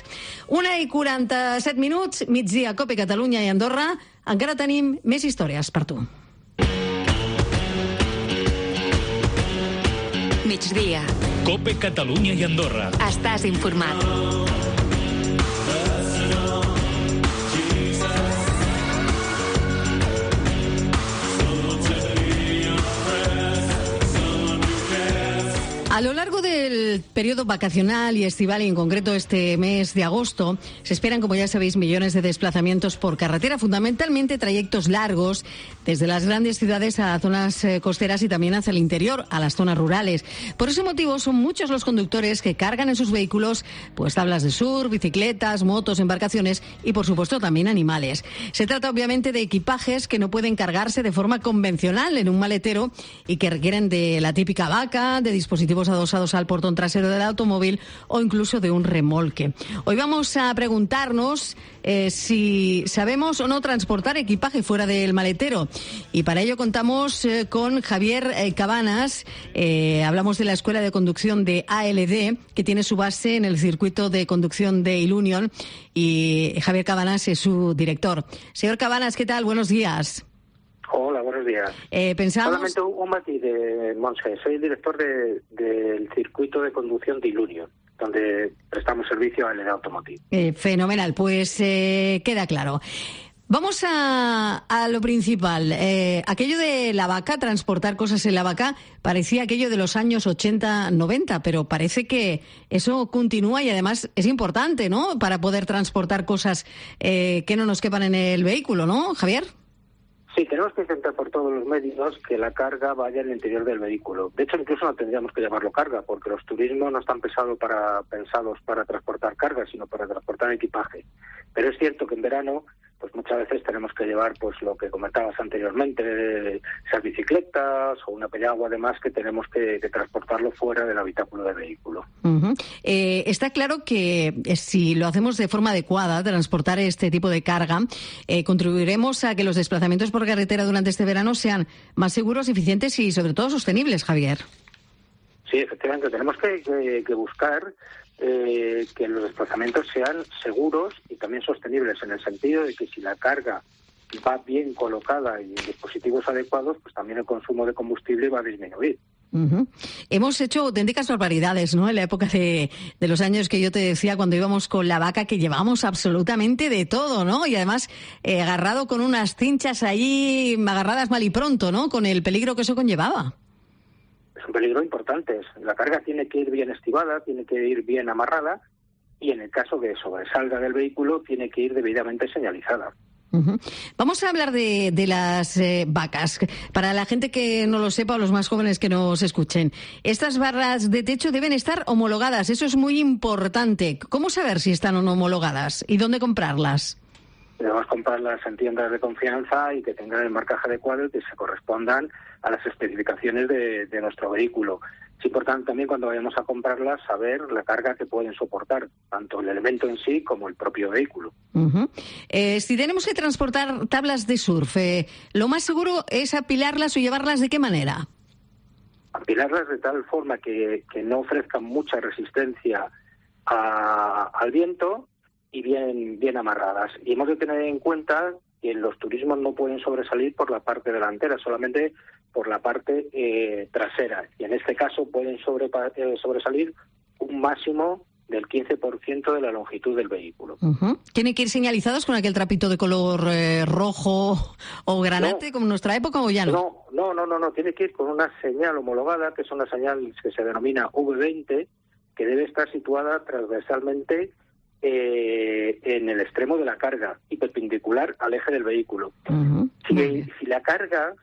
1:47, migdia, COPE Catalunya i Andorra. Encara tenim més històries per tu. Migdia. COPE Catalunya i Andorra. Estàs informat. A lo largo del periodo vacacional y estival, y en concreto este mes de agosto, se esperan, como ya sabéis, millones de desplazamientos por carretera, fundamentalmente trayectos largos desde las grandes ciudades a zonas costeras y también hacia el interior, a las zonas rurales. Por ese motivo son muchos los conductores que cargan en sus vehículos pues tablas de surf, bicicletas, motos, embarcaciones y, por supuesto, también animales. Se trata obviamente de equipajes que no pueden cargarse de forma convencional en un maletero y que requieren de la típica vaca, de dispositivos adosados al portón trasero del automóvil o incluso de un remolque. Hoy vamos a preguntarnos si sabemos o no transportar equipaje fuera del maletero, y para ello contamos con Javier Cabanas. Hablamos de la Escuela de Conducción de ALD, que tiene su base en el circuito de conducción de Ilunion, y Javier Cabanas es su director. Señor Cabanas, ¿qué tal? Buenos días. Hola, buenos días. Pensamos... Solamente un matiz de Montse. Soy el director del circuito de conducción de Ilunion, donde prestamos servicio a ALD Automotive. Fenomenal, pues queda claro. Vamos a lo principal. Aquello de la vaca, transportar cosas en la vaca, parecía aquello de los años 80-90, pero parece que eso continúa y además es importante, ¿no?, para poder transportar cosas que no nos quepan en el vehículo, ¿no, Javier? Sí, tenemos que intentar por todos los medios que la carga vaya en el interior del vehículo. De hecho, incluso no tendríamos que llamarlo carga, porque los turismos no están pensados para transportar carga, sino para transportar equipaje. Pero es cierto que en verano, pues muchas veces tenemos que llevar, pues lo que comentabas anteriormente, esas bicicletas o una piragua, además, que tenemos que transportarlo fuera del habitáculo del vehículo. Uh-huh. Está claro que si lo hacemos de forma adecuada, transportar este tipo de carga, contribuiremos a que los desplazamientos por carretera durante este verano sean más seguros, eficientes y sobre todo sostenibles, Javier. Sí, efectivamente, tenemos que buscar que los desplazamientos sean seguros y también sostenibles, en el sentido de que si la carga va bien colocada y en dispositivos adecuados, pues también el consumo de combustible va a disminuir. Uh-huh. Hemos hecho auténticas barbaridades, ¿no?, en la época de los años que yo te decía, cuando íbamos con la vaca, que llevábamos absolutamente de todo, ¿no? Y además agarrado con unas cinchas ahí, agarradas mal y pronto, ¿no?, con el peligro que eso conllevaba. Es un peligro importante. La carga tiene que ir bien estibada, tiene que ir bien amarrada y en el caso que sobresalga del vehículo tiene que ir debidamente señalizada. Uh-huh. Vamos a hablar de las vacas. Para la gente que no lo sepa o los más jóvenes que nos escuchen, estas barras de techo deben estar homologadas. Eso es muy importante. ¿Cómo saber si están o no homologadas y dónde comprarlas? Debemos comprarlas en tiendas de confianza y que tengan el marcaje adecuado y que se correspondan a las especificaciones de nuestro vehículo. Es importante también, cuando vayamos a comprarlas, saber la carga que pueden soportar, tanto el elemento en sí como el propio vehículo. Uh-huh. Si tenemos que transportar tablas de surf, lo más seguro es apilarlas o llevarlas ¿de qué manera? Apilarlas de tal forma que no ofrezcan mucha resistencia al viento y bien amarradas. Y hemos de tener en cuenta que los turismos no pueden sobresalir por la parte delantera, solamente por la parte trasera. Y en este caso pueden sobresalir un máximo del 15% de la longitud del vehículo. Uh-huh. ¿Tienen que ir señalizados con aquel trapito de color rojo o granate, como en nuestra época, o ya no? No. Tiene que ir con una señal homologada, que es una señal que se denomina V20, que debe estar situada transversalmente en el extremo de la carga y perpendicular al eje del vehículo. Uh-huh. Si la carga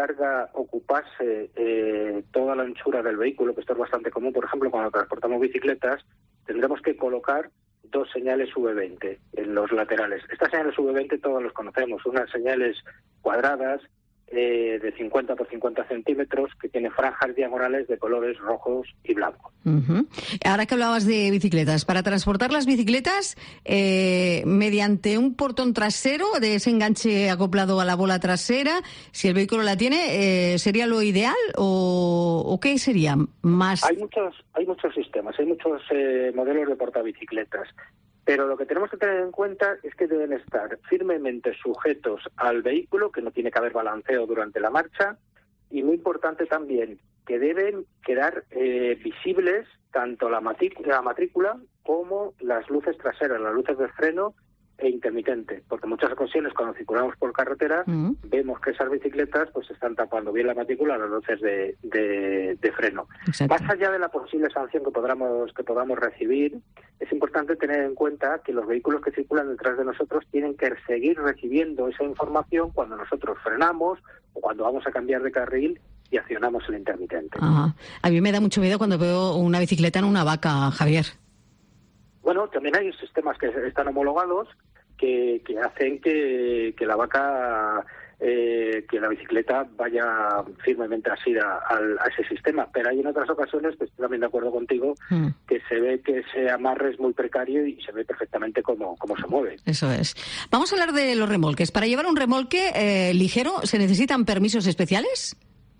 ocupase toda la anchura del vehículo, que esto es bastante común, por ejemplo, cuando transportamos bicicletas, tendremos que colocar dos señales V20 en los laterales. Estas señales V20 todos los conocemos, unas señales cuadradas de 50 por 50 centímetros que tiene franjas diagonales de colores rojos y blancos. Uh-huh. Ahora que hablabas de bicicletas, para transportar las bicicletas mediante un portón trasero, de ese enganche acoplado a la bola trasera, si el vehículo la tiene, ¿sería lo ideal o qué sería más? Hay muchos sistemas, hay muchos modelos de portabicicletas. Pero lo que tenemos que tener en cuenta es que deben estar firmemente sujetos al vehículo, que no tiene que haber balanceo durante la marcha, y muy importante también, que deben quedar visibles tanto la matrícula como las luces traseras, las luces de freno e intermitente, porque en muchas ocasiones cuando circulamos por carretera vemos que esas bicicletas pues están tapando bien la matrícula, las luces de freno. Exacto. Más allá de la posible sanción que podamos recibir, es importante tener en cuenta que los vehículos que circulan detrás de nosotros tienen que seguir recibiendo esa información cuando nosotros frenamos o cuando vamos a cambiar de carril y accionamos el intermitente. Ajá. A mí me da mucho miedo cuando veo una bicicleta en una vaca, Javier. Bueno, también hay sistemas que están homologados que hacen que la vaca, que la bicicleta vaya firmemente asida a ese sistema. Pero hay en otras ocasiones, que estoy también de acuerdo contigo, que se ve que ese amarre es muy precario y se ve perfectamente cómo se mueve. Eso es. Vamos a hablar de los remolques. Para llevar un remolque ligero, ¿se necesitan permisos especiales?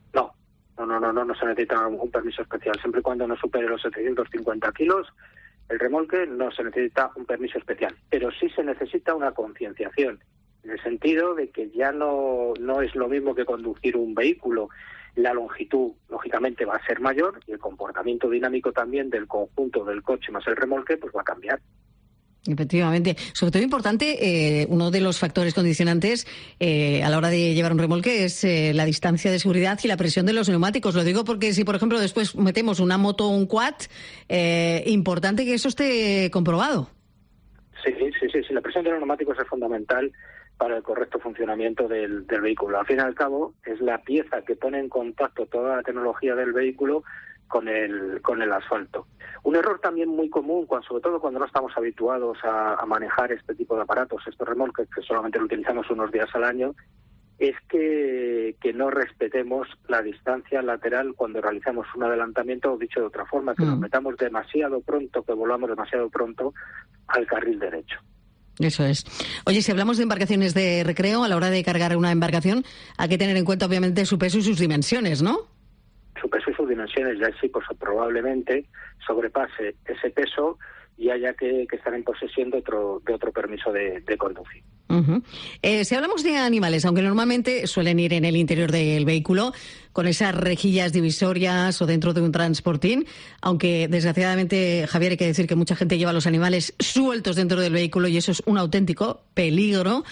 No se necesita un permiso especial. Siempre y cuando no supere los 750 kilos, el remolque no se necesita un permiso especial, pero sí se necesita una concienciación, en el sentido de que ya no es lo mismo que conducir un vehículo. La longitud, lógicamente, va a ser mayor y el comportamiento dinámico también del conjunto del coche más el remolque pues va a cambiar. Efectivamente. Sobre todo importante, uno de los factores condicionantes a la hora de llevar un remolque es la distancia de seguridad y la presión de los neumáticos. Lo digo porque si, por ejemplo, después metemos una moto o un quad, importante que eso esté comprobado. Sí. La presión de los neumáticos es fundamental para el correcto funcionamiento del vehículo. Al fin y al cabo, es la pieza que pone en contacto toda la tecnología del vehículo con el asfalto. Un error también muy común, sobre todo cuando no estamos habituados a manejar este tipo de aparatos, estos remolques que solamente lo utilizamos unos días al año, es que no respetemos la distancia lateral cuando realizamos un adelantamiento, o dicho de otra forma, que nos metamos demasiado pronto, que volvamos demasiado pronto al carril derecho. Eso es. Oye, si hablamos de embarcaciones de recreo, a la hora de cargar una embarcación, hay que tener en cuenta, obviamente, su peso y sus dimensiones, ¿no? Su peso y sus dimensiones, ya sí, pues probablemente sobrepase ese peso y haya que estar en posesión de otro permiso de conducir. Uh-huh. Si hablamos de animales, aunque normalmente suelen ir en el interior del vehículo con esas rejillas divisorias o dentro de un transportín, aunque desgraciadamente, Javier, hay que decir que mucha gente lleva los animales sueltos dentro del vehículo y eso es un auténtico peligro.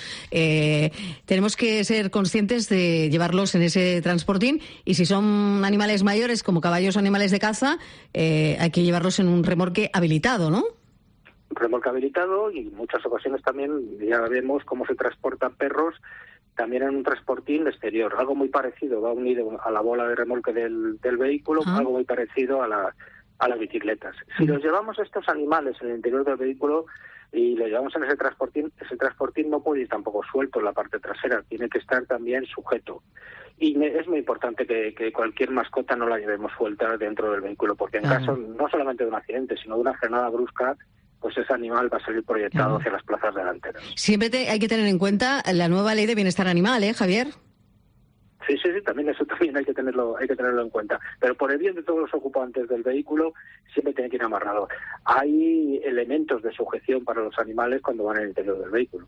Tenemos que ser conscientes de llevarlos en ese transportín y si son animales mayores como caballos o animales de caza, hay que llevarlos en un remolque habilitado, ¿no? Remolque habilitado y en muchas ocasiones también ya vemos cómo se transportan perros también en un transportín exterior. Algo muy parecido, va unido a la bola de remolque del vehículo, algo muy parecido a las bicicletas. Si los llevamos estos animales en el interior del vehículo y los llevamos en ese transportín no puede ir tampoco suelto en la parte trasera, tiene que estar también sujeto. Y es muy importante que cualquier mascota no la llevemos suelta dentro del vehículo, porque en caso no solamente de un accidente, sino de una frenada brusca, pues ese animal va a salir proyectado hacia las plazas delanteras. Siempre hay que tener en cuenta la nueva ley de bienestar animal, Javier. Sí, también eso también hay que tenerlo en cuenta. Pero por el bien de todos los ocupantes del vehículo, siempre tiene que ir amarrado. Hay elementos de sujeción para los animales cuando van en el interior del vehículo.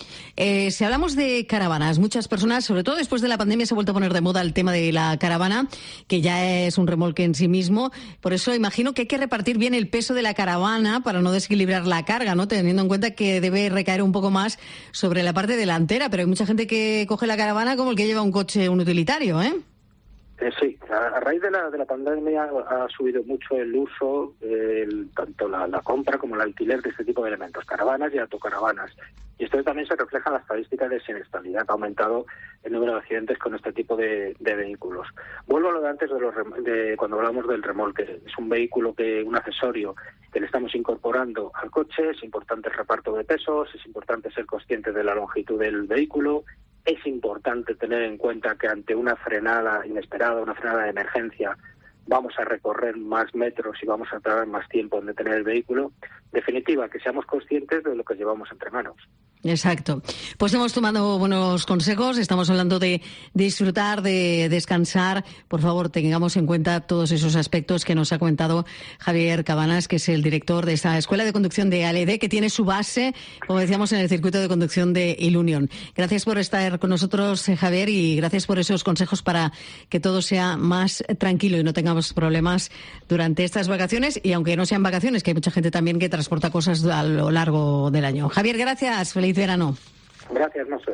Si hablamos de caravanas, muchas personas, sobre todo después de la pandemia, se ha vuelto a poner de moda el tema de la caravana, que ya es un remolque en sí mismo. Por eso imagino que hay que repartir bien el peso de la caravana para no desequilibrar la carga, ¿no? Teniendo en cuenta que debe recaer un poco más sobre la parte delantera, pero hay mucha gente que coge la caravana como el que lleva un coche, un utilitario, ¿eh? Sí, a raíz de la pandemia ha subido mucho el uso, tanto la compra como el alquiler de este tipo de elementos, caravanas y autocaravanas. Y esto también se refleja en la estadística de siniestralidad, ha aumentado el número de accidentes con este tipo de vehículos. Vuelvo a lo de antes de cuando hablamos del remolque. Es un vehículo un accesorio que le estamos incorporando al coche, es importante el reparto de pesos, es importante ser consciente de la longitud del vehículo. Es importante tener en cuenta que ante una frenada inesperada, una frenada de emergencia, vamos a recorrer más metros y vamos a tardar más tiempo en detener el vehículo. En definitiva, que seamos conscientes de lo que llevamos entre manos. Exacto. Pues hemos tomado buenos consejos, estamos hablando de disfrutar, de descansar. Por favor, tengamos en cuenta todos esos aspectos que nos ha comentado Javier Cabanas, que es el director de esta Escuela de Conducción de ALED, que tiene su base, como decíamos, en el circuito de conducción de Ilunion. Gracias por estar con nosotros, Javier, y gracias por esos consejos para que todo sea más tranquilo y no tengamos problemas durante estas vacaciones, y aunque no sean vacaciones, que hay mucha gente también que transporta cosas a lo largo del año. Javier, gracias. Feliz verano. Gracias, no sé.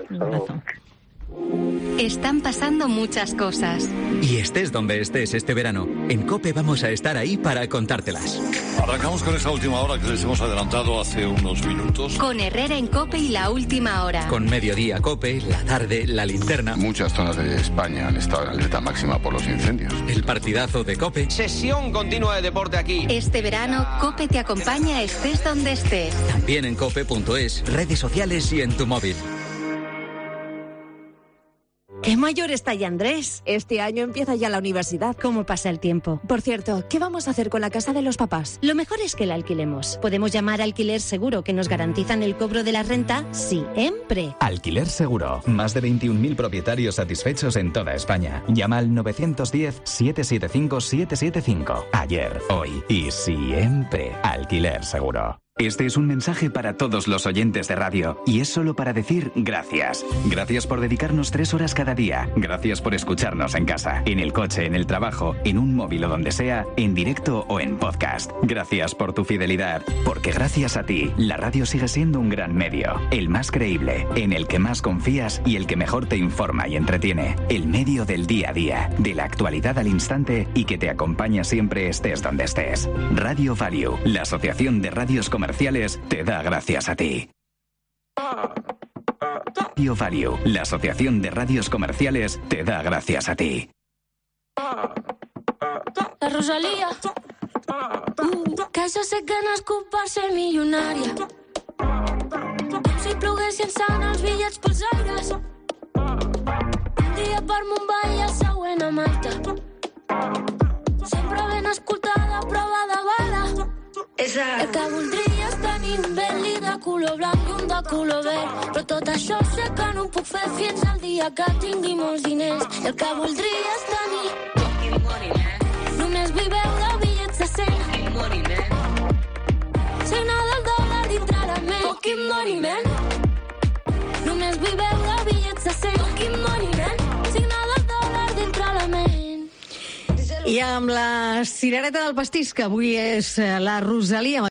Están pasando muchas cosas. Y estés donde estés este verano, en COPE vamos a estar ahí para contártelas. Arrancamos con esa última hora que les hemos adelantado hace unos minutos. Con Herrera en COPE y la última hora. Con Mediodía COPE, la tarde, la linterna. Muchas zonas de España han estado en alerta máxima por los incendios. El partidazo de COPE. Sesión continua de deporte aquí. Este verano, COPE te acompaña estés donde estés. También en cope.es, redes sociales y en tu móvil. ¡Qué mayor está ya Andrés! Este año empieza ya la universidad. ¿Cómo pasa el tiempo? Por cierto, ¿qué vamos a hacer con la casa de los papás? Lo mejor es que la alquilemos. Podemos llamar a Alquiler Seguro, que nos garantizan el cobro de la renta siempre. Alquiler Seguro. Más de 21.000 propietarios satisfechos en toda España. Llama al 910-775-775. Ayer, hoy y siempre. Alquiler Seguro. Este es un mensaje para todos los oyentes de radio y es solo para decir gracias. Gracias por dedicarnos 3 horas cada día. Gracias por escucharnos en casa, en el coche, en el trabajo, en un móvil o donde sea, en directo o en podcast. Gracias por tu fidelidad, porque gracias a ti, la radio sigue siendo un gran medio, el más creíble, en el que más confías y el que mejor te informa y entretiene. El medio del día a día, de la actualidad al instante y que te acompaña siempre estés donde estés. Radio Value, la Asociación de Radios Comerciales, te da gracias a ti. Radio Value, la Asociación de Radios Comerciales, te da gracias a ti. La Rosalía, que se sé que nascut per ser milionària. Com si ploguessin sant els bitllets pels aires. Un dia per Mumbai i el següent a Malta. Sempre ben escoltada, prova de bala. El que voldria és tenir un Bentley de color blanc i un de color verd. Però tot això sé que no ho puc fer fins al dia que tingui molts diners. El que voldria és tenir només vull veure bitllets de 100. Signar del dòlar dintre la ment. Fucking money, man. Només vull veure bitllets de 100. Fucking money, man. Signar del dòlar dintre la ment. I amb la cirereta del pastís, que avui és la Rosalia.